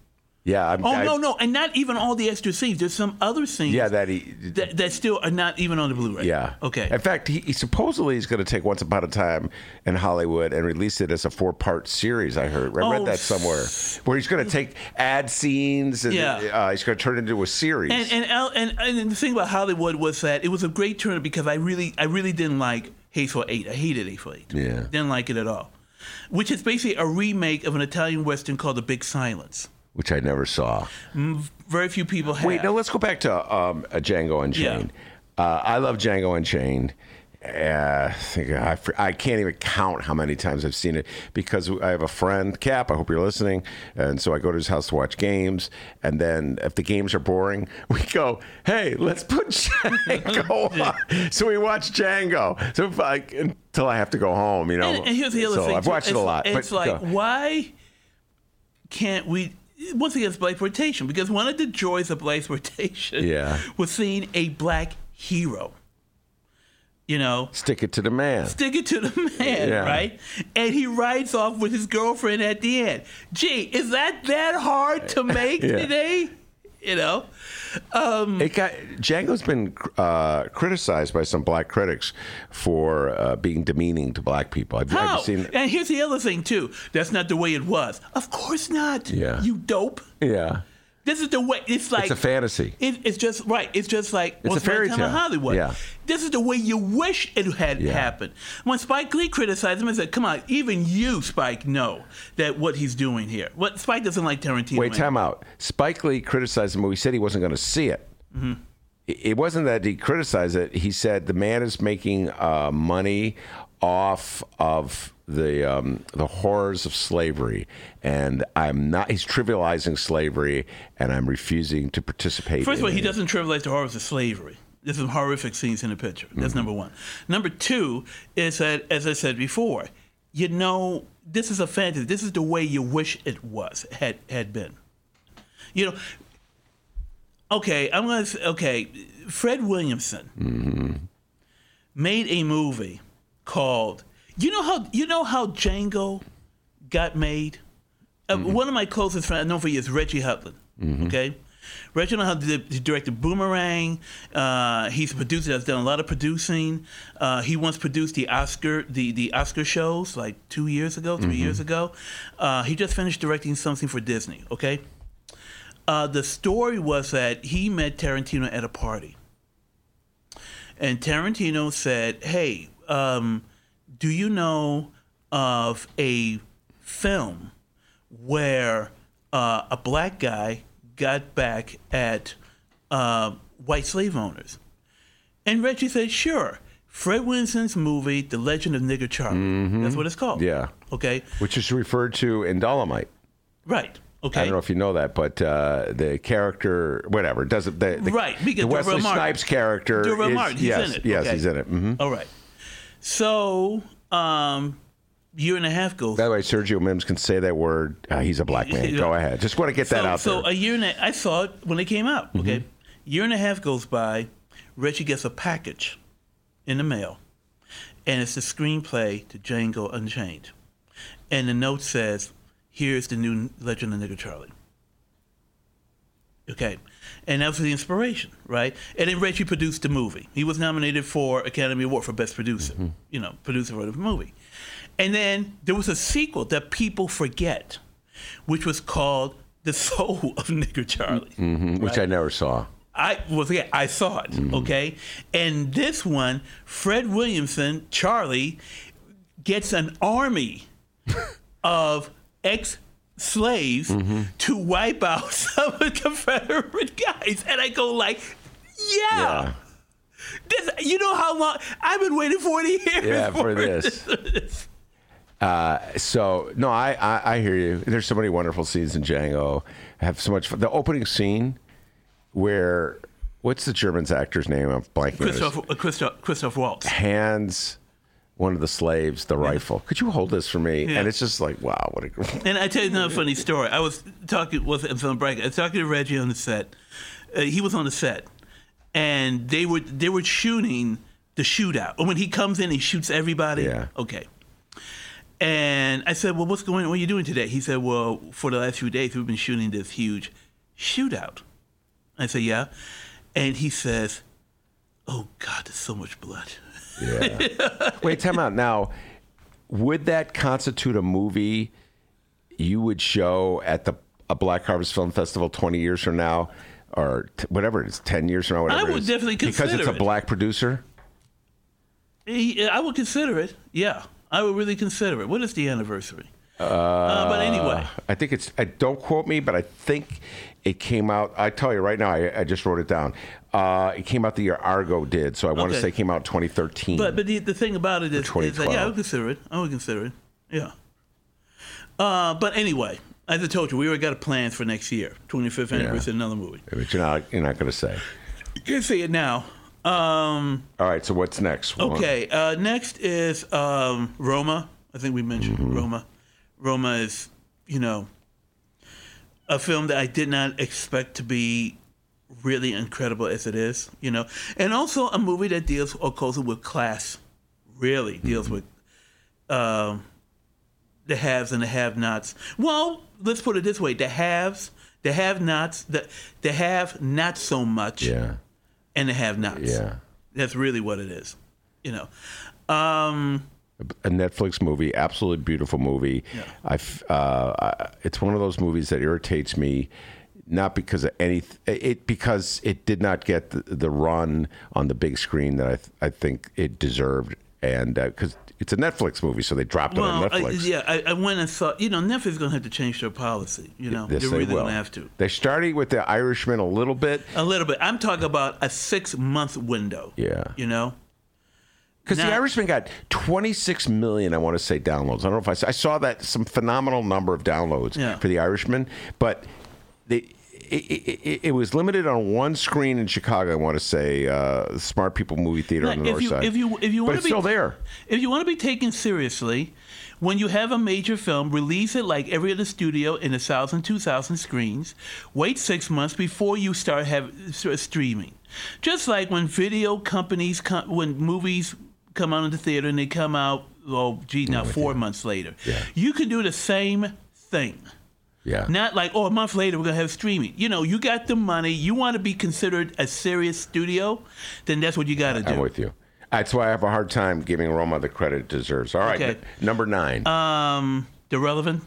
Yeah. I'm, Oh I, no, no, and not even all the extra scenes. There's some other scenes. Yeah, that he. that, that still are not even on the Blu-ray. Yeah. Okay. In fact, he, he supposedly is going to take Once Upon a Time in Hollywood and release it as a four-part series. I heard. I read Oh, that somewhere, where he's going to take ad scenes and Yeah. uh, he's going to turn it into a series. And and, Al- and and the thing about Hollywood was that it was a great turn because I really I really didn't like Hateful Eight. I hated Hateful Eight. Yeah. Didn't like it at all. Which is basically a remake of an Italian Western called The Big Silence. which I never saw. Very few people have. Wait, no, let's go back to um, a Django Unchained. Uh, I love Django Unchained. Uh, I, think I, I can't even count how many times I've seen it because I have a friend, Cap, I hope you're listening, and so I go to his house to watch games, and then if the games are boring, we go, hey, let's put Django on. So we watch Django so if I, until I have to go home, you know. And, and here's the other so thing. I've too. watched it's, it a lot. It's but like, go. why can't we... Once again, it's blaxploitation, because one of the joys of blaxploitation Yeah. was seeing a black hero. You know, Stick it to the man. stick it to the man, Yeah. right? And he rides off with his girlfriend at the end. Gee, is that that hard to make Yeah. today? You know, um, It got Django's been uh, criticized by some black critics for uh, being demeaning to black people. Have, have how? you seen? And here's the other thing too. That's not the way it was. Of course not. Yeah. You dope. Yeah, This is the way. It's like it's a fantasy. It, it's just right. It's just like It's Once a fairy Upon Time in tale. Hollywood. Yeah. This is the way you wish it had Yeah. happened. When Spike Lee criticized him and said, "Come on, even you, Spike, know that what he's doing here." What Spike doesn't like Tarantino. Wait, anyway. time out. Spike Lee criticized the movie. He said he wasn't going to see it. Mm-hmm. It it wasn't that he criticized it. He said the man is making uh, money off of the um, the horrors of slavery, and I'm not. He's trivializing slavery, and I'm refusing to participate. First of all, in he it. doesn't trivialize the horrors of slavery. There's some horrific scenes in the picture. That's Mm-hmm. number one. Number two is that, as I said before, you know, this is a fantasy. This is the way you wish it was, had had been. You know, okay, I'm going to say, okay, Fred Williamson Mm-hmm. made a movie called, you know how, you know how Django got made? Uh, one of my closest friends, I know for years, is Reggie Hudlin, okay? Reggie Hudlin did- he directed Boomerang. Uh, he's a producer that's done a lot of producing. Uh, he once produced the Oscar the, the Oscar shows like two years ago, 3 years ago. Uh, he just finished directing something for Disney, okay? Uh, the story was that he met Tarantino at a party. And Tarantino said, hey, um, do you know of a film where uh, a black guy got back at uh, white slave owners? And Reggie said, sure. Fred Williamson's movie, The Legend of Nigger Charlie. That's what it's called. Yeah. Okay. which is referred to in Dolomite. Right. Okay. I don't know if you know that, but uh, the character, whatever, it doesn't. The, the, Right, because the Wesley Durrell Martin. Snipes character Durrell is Martin, he's yes, in it. yes, Okay. he's in it. hmm All right. So, um, year and a half goes. By the way, Sergio Mims can say that word. Uh, he's a black man. Go ahead. Just want to get that so, out so there. Mm-hmm. a year and a, I saw it when it came out. Okay, year and a half goes by. Reggie gets a package in the mail, and it's the screenplay to Django Unchained, and the note says, "Here's the new Legend of Nigger Charlie." Okay, and that was the inspiration, right? And then Reggie produced the movie. He was nominated for Academy Award for Best Producer, you know, producer for the movie. And then there was a sequel that people forget, which was called The Soul of Nigger Charlie. Mhm, Which I never saw. I was yeah, I saw it, okay? And this one, Fred Williamson, Charlie, gets an army of ex-slaves to wipe out some of the Confederate guys. And I go like, yeah. Yeah. This, you know how long I've been waiting forty years Yeah, for this. Uh, so no, I, I I hear you. There's so many wonderful scenes in Django. I have so much fun. The opening scene where what's the German's actor's name? I'm blanking. on his- Christoph, uh, Christoph, Christoph Waltz. hands one of the slaves the rifle. Could you hold this for me? Yeah. And it's just like, wow, what a And I tell you another funny story. I was talking with in film break. I was talking to Reggie on the set. Uh, he was on the set, and they were they were shooting the shootout. And when he comes in, he shoots everybody. Yeah. Okay. And I said, well, what's going on? What are you doing today? He said, well, for the last few days, we've been shooting this huge shootout. I said, yeah. And he says, oh, God, there's so much blood. Yeah. Wait, time out. Now, would that constitute a movie you would show at the a Black Harvest Film Festival twenty years from now, or t- whatever it is, ten years from now, whatever I would it is, definitely consider because it's a it. black producer? He, I would consider it. Yeah, I would really consider it. What is the anniversary? Uh, uh, but anyway. I think it's, I, don't quote me, but I think it came out, I tell you right now, I, I just wrote it down. Uh, it came out the year Argo did, so I want Okay. to say it came out in twenty thirteen. But but the, the thing about it is, is that, yeah, I would consider it. I would consider it. Yeah. Uh, but anyway, as I told you, we already got a plan for next year, twenty-fifth anniversary, another movie. But you're not, you're not going to say. You can say it now. Um, All right, so what's next? okay, uh, next is um, Roma. I think we mentioned Mm-hmm. Roma. Roma is, you know, a film that I did not expect to be really incredible as it is, you know. And also a movie that deals closely with class, really deals Mm-hmm. with um, the haves and the have-nots. Well, let's put it this way. The haves, the have-nots, the, the have not so much, Yeah. and the have-nots. Yeah. That's really what it is, you know. Um, A Netflix movie, absolutely beautiful movie. Yeah. I've, uh, I, it's one of those movies that irritates me, not because of any, it because it did not get the, the run on the big screen that I, th- I think it deserved, and because uh, it's a Netflix movie, so they dropped it on well, I, Netflix. yeah, I, I went and saw, you know, Netflix is going to have to change their policy, you know. Yes, They're they really will. going to have to. They're starting with the Irishman a little bit. A little bit. I'm talking about a six-month window. Yeah. You know? Because The Now- Irishman got twenty-six million, I want to say, downloads. I don't know if I saw, I saw that, some phenomenal number of downloads Yeah. for The Irishman, but they, it, it, it was limited on one screen in Chicago, I want to say, uh, Smart People Movie Theater Now, on the if north you, side. If you, if you but want it's to be, still there. If you want to be taken seriously, when you have a major film, release it like every other studio in a thousand, two thousand screens. Wait six months before you start have start streaming. Just like when video companies come, when movies come out in the theater and they come out, oh, gee, now four months later. Yeah. You can do the same thing. Yeah. Not like, oh, a month later we're going to have streaming. You know, you got the money. You want to be considered a serious studio, then that's what you got to do. I'm with you. That's why I have a hard time giving Roma the credit it deserves. All right, Okay. n- number nine. Um, The Relevant.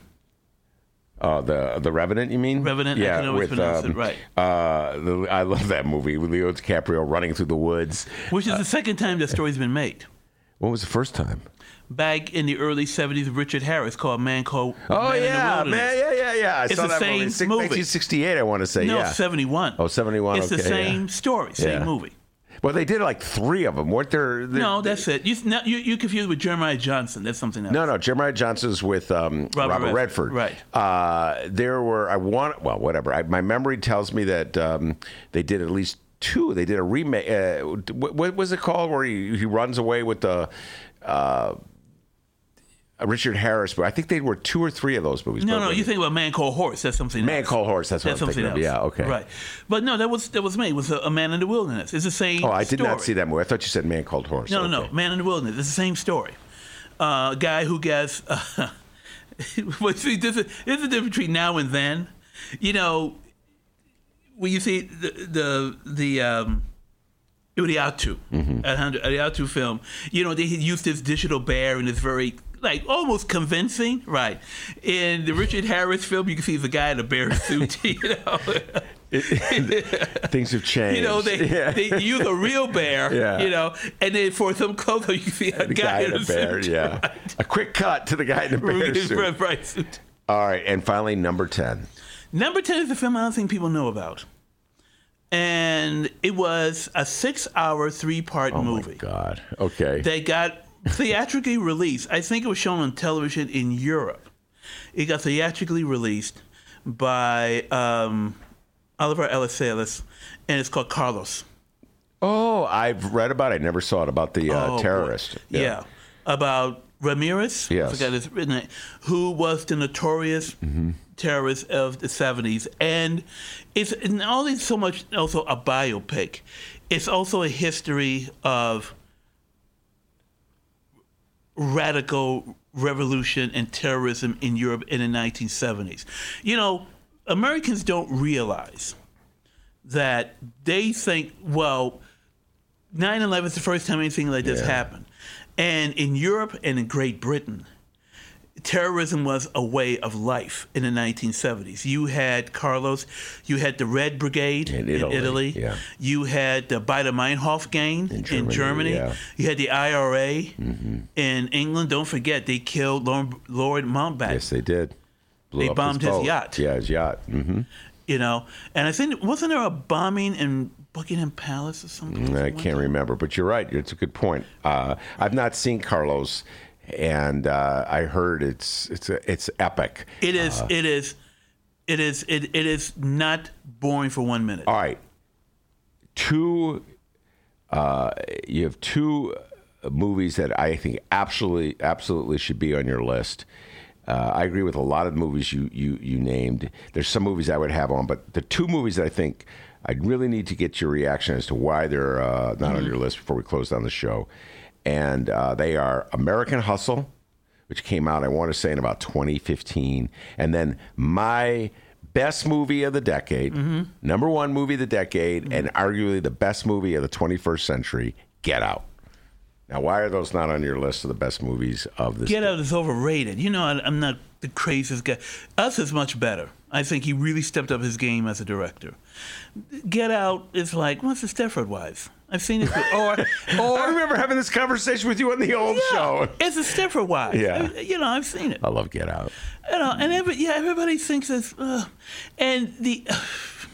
Uh, the the Revenant, you mean? Revenant, I yeah, can always with pronounce it um, right. Uh, the, I love that movie with Leo DiCaprio running through the woods. Which is the second time that story's been made. When was the first time? Back in the early seventies, Richard Harris called Man Called Oh Man in the yeah, Wilderness. man, yeah, yeah, yeah. I It's saw the that same movie. Six- movie. nineteen sixty-eight, I want to say. No, yeah. seventy-one. Oh, seventy-one. It's the okay, same yeah. story, same Yeah. movie. Well, they did like three of them, weren't there? there No, that's it. You, now, you, you're confused with Jeremiah Johnson. That's something else. No, no. Jeremiah Johnson's with um, Robert Robert, Redford, Redford. right. Uh, there were, I want, well, whatever. I, my memory tells me that um, they did at least two. They did a remake. Uh, what, what was it called where he, he runs away with the uh, Richard Harris? But I think they were two or three of those movies. No, But- no, you think about Man Called Horse. That's something Man else. Called Horse. That's what That's I'm something thinking else. of. Yeah, okay. Right. But no, that was that was made. It was a, a Man in the Wilderness. It's the same Oh, I did story. not see that movie. I thought you said Man Called Horse. No, no, Okay. no. Man in the Wilderness. It's the same story. Uh, a guy who gets. Uh, well, see, this is, this is the difference between now and then. You know, when you see the the the um, Uriatu, Mm-hmm. Alejandro Uriatu film, you know, they had used this digital bear and it's very like almost convincing, right? In the Richard Harris film, you can see the guy in a bear suit, you know. Things have changed. You know, they, Yeah. they use a real bear, Yeah. you know, and then for some close up, you can see a the guy, guy in a bear. suit. Yeah. Right. A quick cut to the guy in the bear suit. Right, right, suit. All right, and finally, number ten. Number ten is a film I don't think people know about. And it was a six-hour, three-part Oh movie. my God. Okay. They got theatrically released. I think it was shown on television in Europe. It got theatrically released by um, Oliver Alacelis, and it's called Carlos. oh, I've read about it. I never saw it about the uh, Oh, boy. terrorist. Yeah. About Ramirez, Yes. I forgot his name, who was the notorious terrorist of the seventies. And it's not only so much also a biopic, it's also a history of radical revolution and terrorism in Europe in the nineteen seventies. You know, Americans don't realize that they think, well, nine eleven is the first time anything like this Yeah. happened. And in Europe and in Great Britain, terrorism was a way of life in the nineteen seventies. You had, Carlos, you had the Red Brigade In in Italy, Italy. yeah. You had the Baader-Meinhof gang in Germany, Germany. yeah. You had the I R A Mm-hmm. in England. Don't forget, they killed Lord, Lord Mountbatten. Yes, they did. Blew They up bombed his boat. yacht. Yeah, his yacht. Mm-hmm. You know, and I think, wasn't there a bombing in Buckingham Palace or something? I can't remember, but you're right. It's a good point. Uh, I've not seen Carlos, and uh, I heard it's it's a, it's epic. It is. Uh, it is. It is. It, it is not boring for one minute. All right, two. Uh, you have two movies that I think absolutely absolutely should be on your list. Uh, I agree with a lot of the movies you, you you named. There's some movies I would have on, but the two movies that I think I really need to get your reaction as to why they're uh, not Mm-hmm. on your list before we close down the show. And uh, they are American Hustle, which came out, I want to say, in about twenty fifteen. And then my best movie of the decade, Mm-hmm. number one movie of the decade, mm-hmm. and arguably the best movie of the twenty-first century, Get Out. Now, why are those not on your list of the best movies of this? Get Out is overrated. You know, I, I'm not the craziest guy. Us is much better. I think he really stepped up his game as a director. Get Out is like, what's the Stepford Wives? I've seen it. Or, or I remember having this conversation with you on the old yeah, show. It's a Stepford Wives. Yeah. I, you know, I've seen it. I love Get Out. You know, and every, yeah, everybody thinks it's, uh, and the. Uh,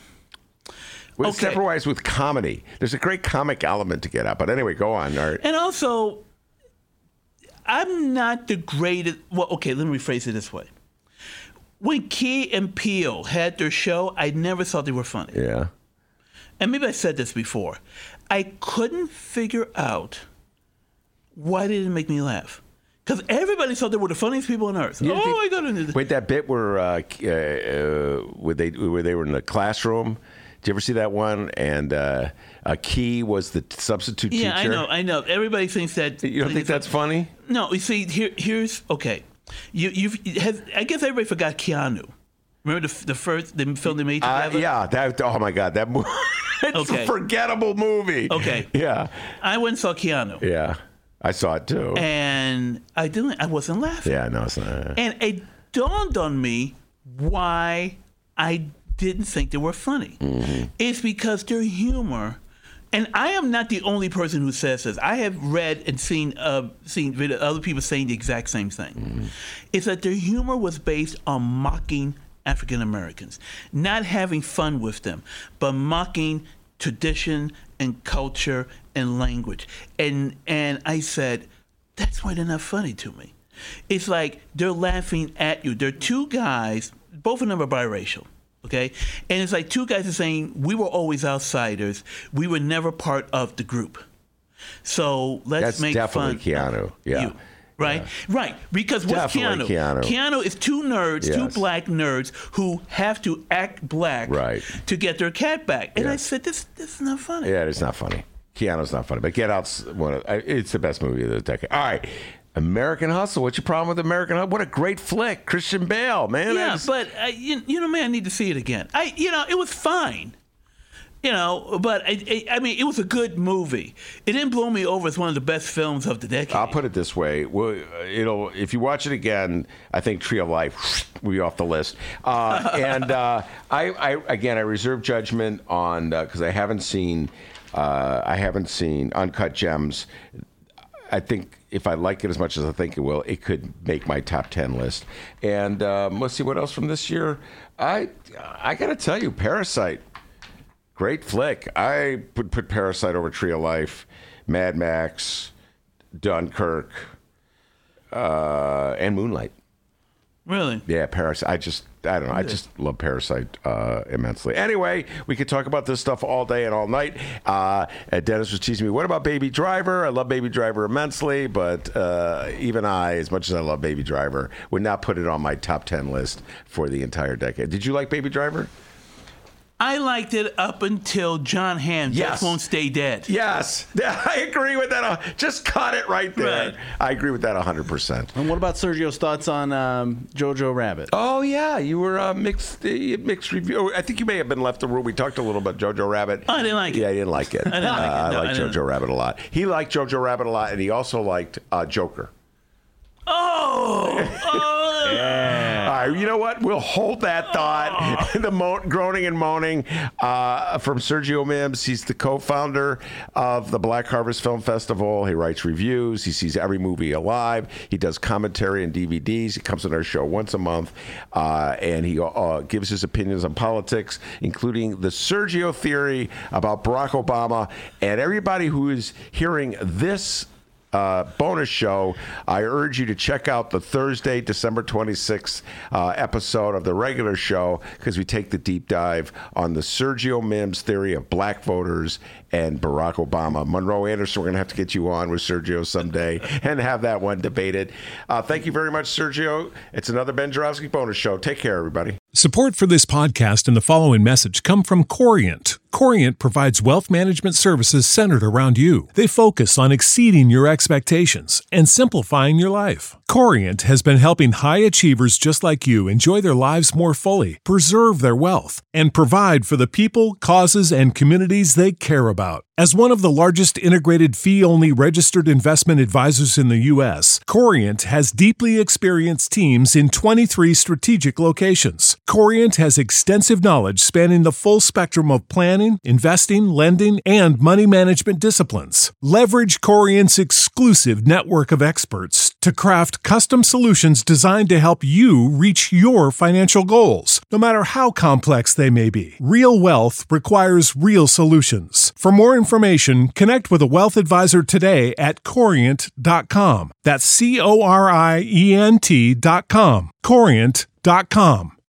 With Okay. Stepford Wives with comedy. There's a great comic element to Get Out. But anyway, go on. All right. And also, I'm not the greatest. Well, okay, let me rephrase it this way. When Key and Peele had their show, I never thought they were funny. Yeah. And maybe I said this before. I couldn't figure out why they didn't make me laugh. Because everybody thought they were the funniest people on earth. You Oh, think- I got into this. Wait, that bit where uh, uh, uh, where they where they were in the classroom. Did you ever see that one? And uh, uh, Key was the substitute Yeah, I teacher. know, I know. Everybody thinks that. You don't think that's funny? No, you see, here, here's okay. You, you've, has, I guess everybody forgot Keanu. Remember the, the first the film they made Uh, together? yeah. That. Oh my God. That movie. It's Okay. a forgettable movie. Okay. Yeah. I went and saw Keanu, Yeah. I saw it too. and I didn't. I wasn't laughing. yeah. No, it's not. And it dawned on me why I didn't think they were funny. Mm-hmm. It's because their humor, and I am not the only person who says this. I have read and seen uh, seen video, other people saying the exact same thing. Mm-hmm. It's that their humor was based on mocking African Americans, not having fun with them, but mocking tradition and culture and language. And and I said, that's why they're not funny to me. It's like they're laughing at you. They're two guys, both of them are biracial, okay? And it's like two guys are saying, we were always outsiders. We were never part of the group. So let's That's make definitely fun Keanu. of Yeah. you. Right, right. Because what's Definitely Keanu? Keanu. Keanu is two nerds, two Yes. black nerds who have to act black Right. to get their cat back. And I Yes. said, this, this is not funny. Yeah, it's not funny. Keanu's not funny, but Get Out's one of, it's the best movie of the decade. All right, American Hustle. What's your problem with American Hustle? What a great flick, Christian Bale, man. Yeah, That's- but uh, you, you know, man, I need to see it again. I, you know, it was fine. You know, but I, I, I mean, it was a good movie. It didn't blow me over as one of the best films of the decade. I'll put it this way: well, it'll if you watch it again, I think Tree of Life will be off the list. Uh, and uh, I, I again, I reserve judgment on because I haven't seen, uh, I haven't seen Uncut Gems. I think if I like it as much as I think it will, it could make my top ten list. And um, let's see what else from this year. I I got to tell you, Parasite. Great flick. I would put Parasite over Tree of Life, Mad Max, Dunkirk, uh, and Moonlight. Really? Yeah, Parasite. I just, I don't know. I just love Parasite uh, immensely. Anyway, we could talk about this stuff all day and all night. Uh, and Dennis was teasing me, what about Baby Driver? I love Baby Driver immensely, but uh, even I, as much as I love Baby Driver, would not put it on my top ten list for the entire decade. Did you like Baby Driver? I liked it up until John Hamm Yes. just won't stay dead. Yes, I agree with that. Just cut it right there. Right. I agree with that one hundred percent. And what about Sergio's thoughts on um, Jojo Rabbit? Oh yeah, you were uh, mixed uh, mixed review. I think you may have been left the room. We talked a little about Jojo Rabbit. I didn't like it. Yeah, I didn't like it. I didn't like it. Uh, I No, like I didn't. Jojo Rabbit a lot. He liked Jojo Rabbit a lot, and he also liked uh, Joker. Oh! oh. All right, you know what? We'll hold that thought. the mo- groaning and moaning uh, from Sergio Mims. He's the co-founder of the Black Harvest Film Festival. He writes reviews. He sees every movie alive. He does commentary and D V Ds. He comes on our show once a month, uh, and he uh, gives his opinions on politics, including the Sergio theory about Barack Obama. And everybody who is hearing this Uh, bonus show, I urge you to check out the Thursday, December twenty-sixth uh, episode of the regular show, because we take the deep dive on the Sergio Mims theory of black voters and Barack Obama. Monroe Anderson, we're going to have to get you on with Sergio someday and have that one debated. Uh, thank you very much, Sergio. It's another Ben Jarofsky bonus show. Take care, everybody. Support for this podcast and the following message come from Corient. Corient provides wealth management services centered around you. They focus on exceeding your expectations and simplifying your life. Corient has been helping high achievers just like you enjoy their lives more fully, preserve their wealth, and provide for the people, causes, and communities they care about. As one of the largest integrated fee-only registered investment advisors in the U S, Corient has deeply experienced teams in twenty-three strategic locations. Corient has extensive knowledge spanning the full spectrum of planning, investing, lending, and money management disciplines. Leverage Corient's exclusive network of experts to craft custom solutions designed to help you reach your financial goals, no matter how complex they may be. Real wealth requires real solutions. For more information, connect with a wealth advisor today at corient dot com. That's C O R I E N T dot com. corient dot com.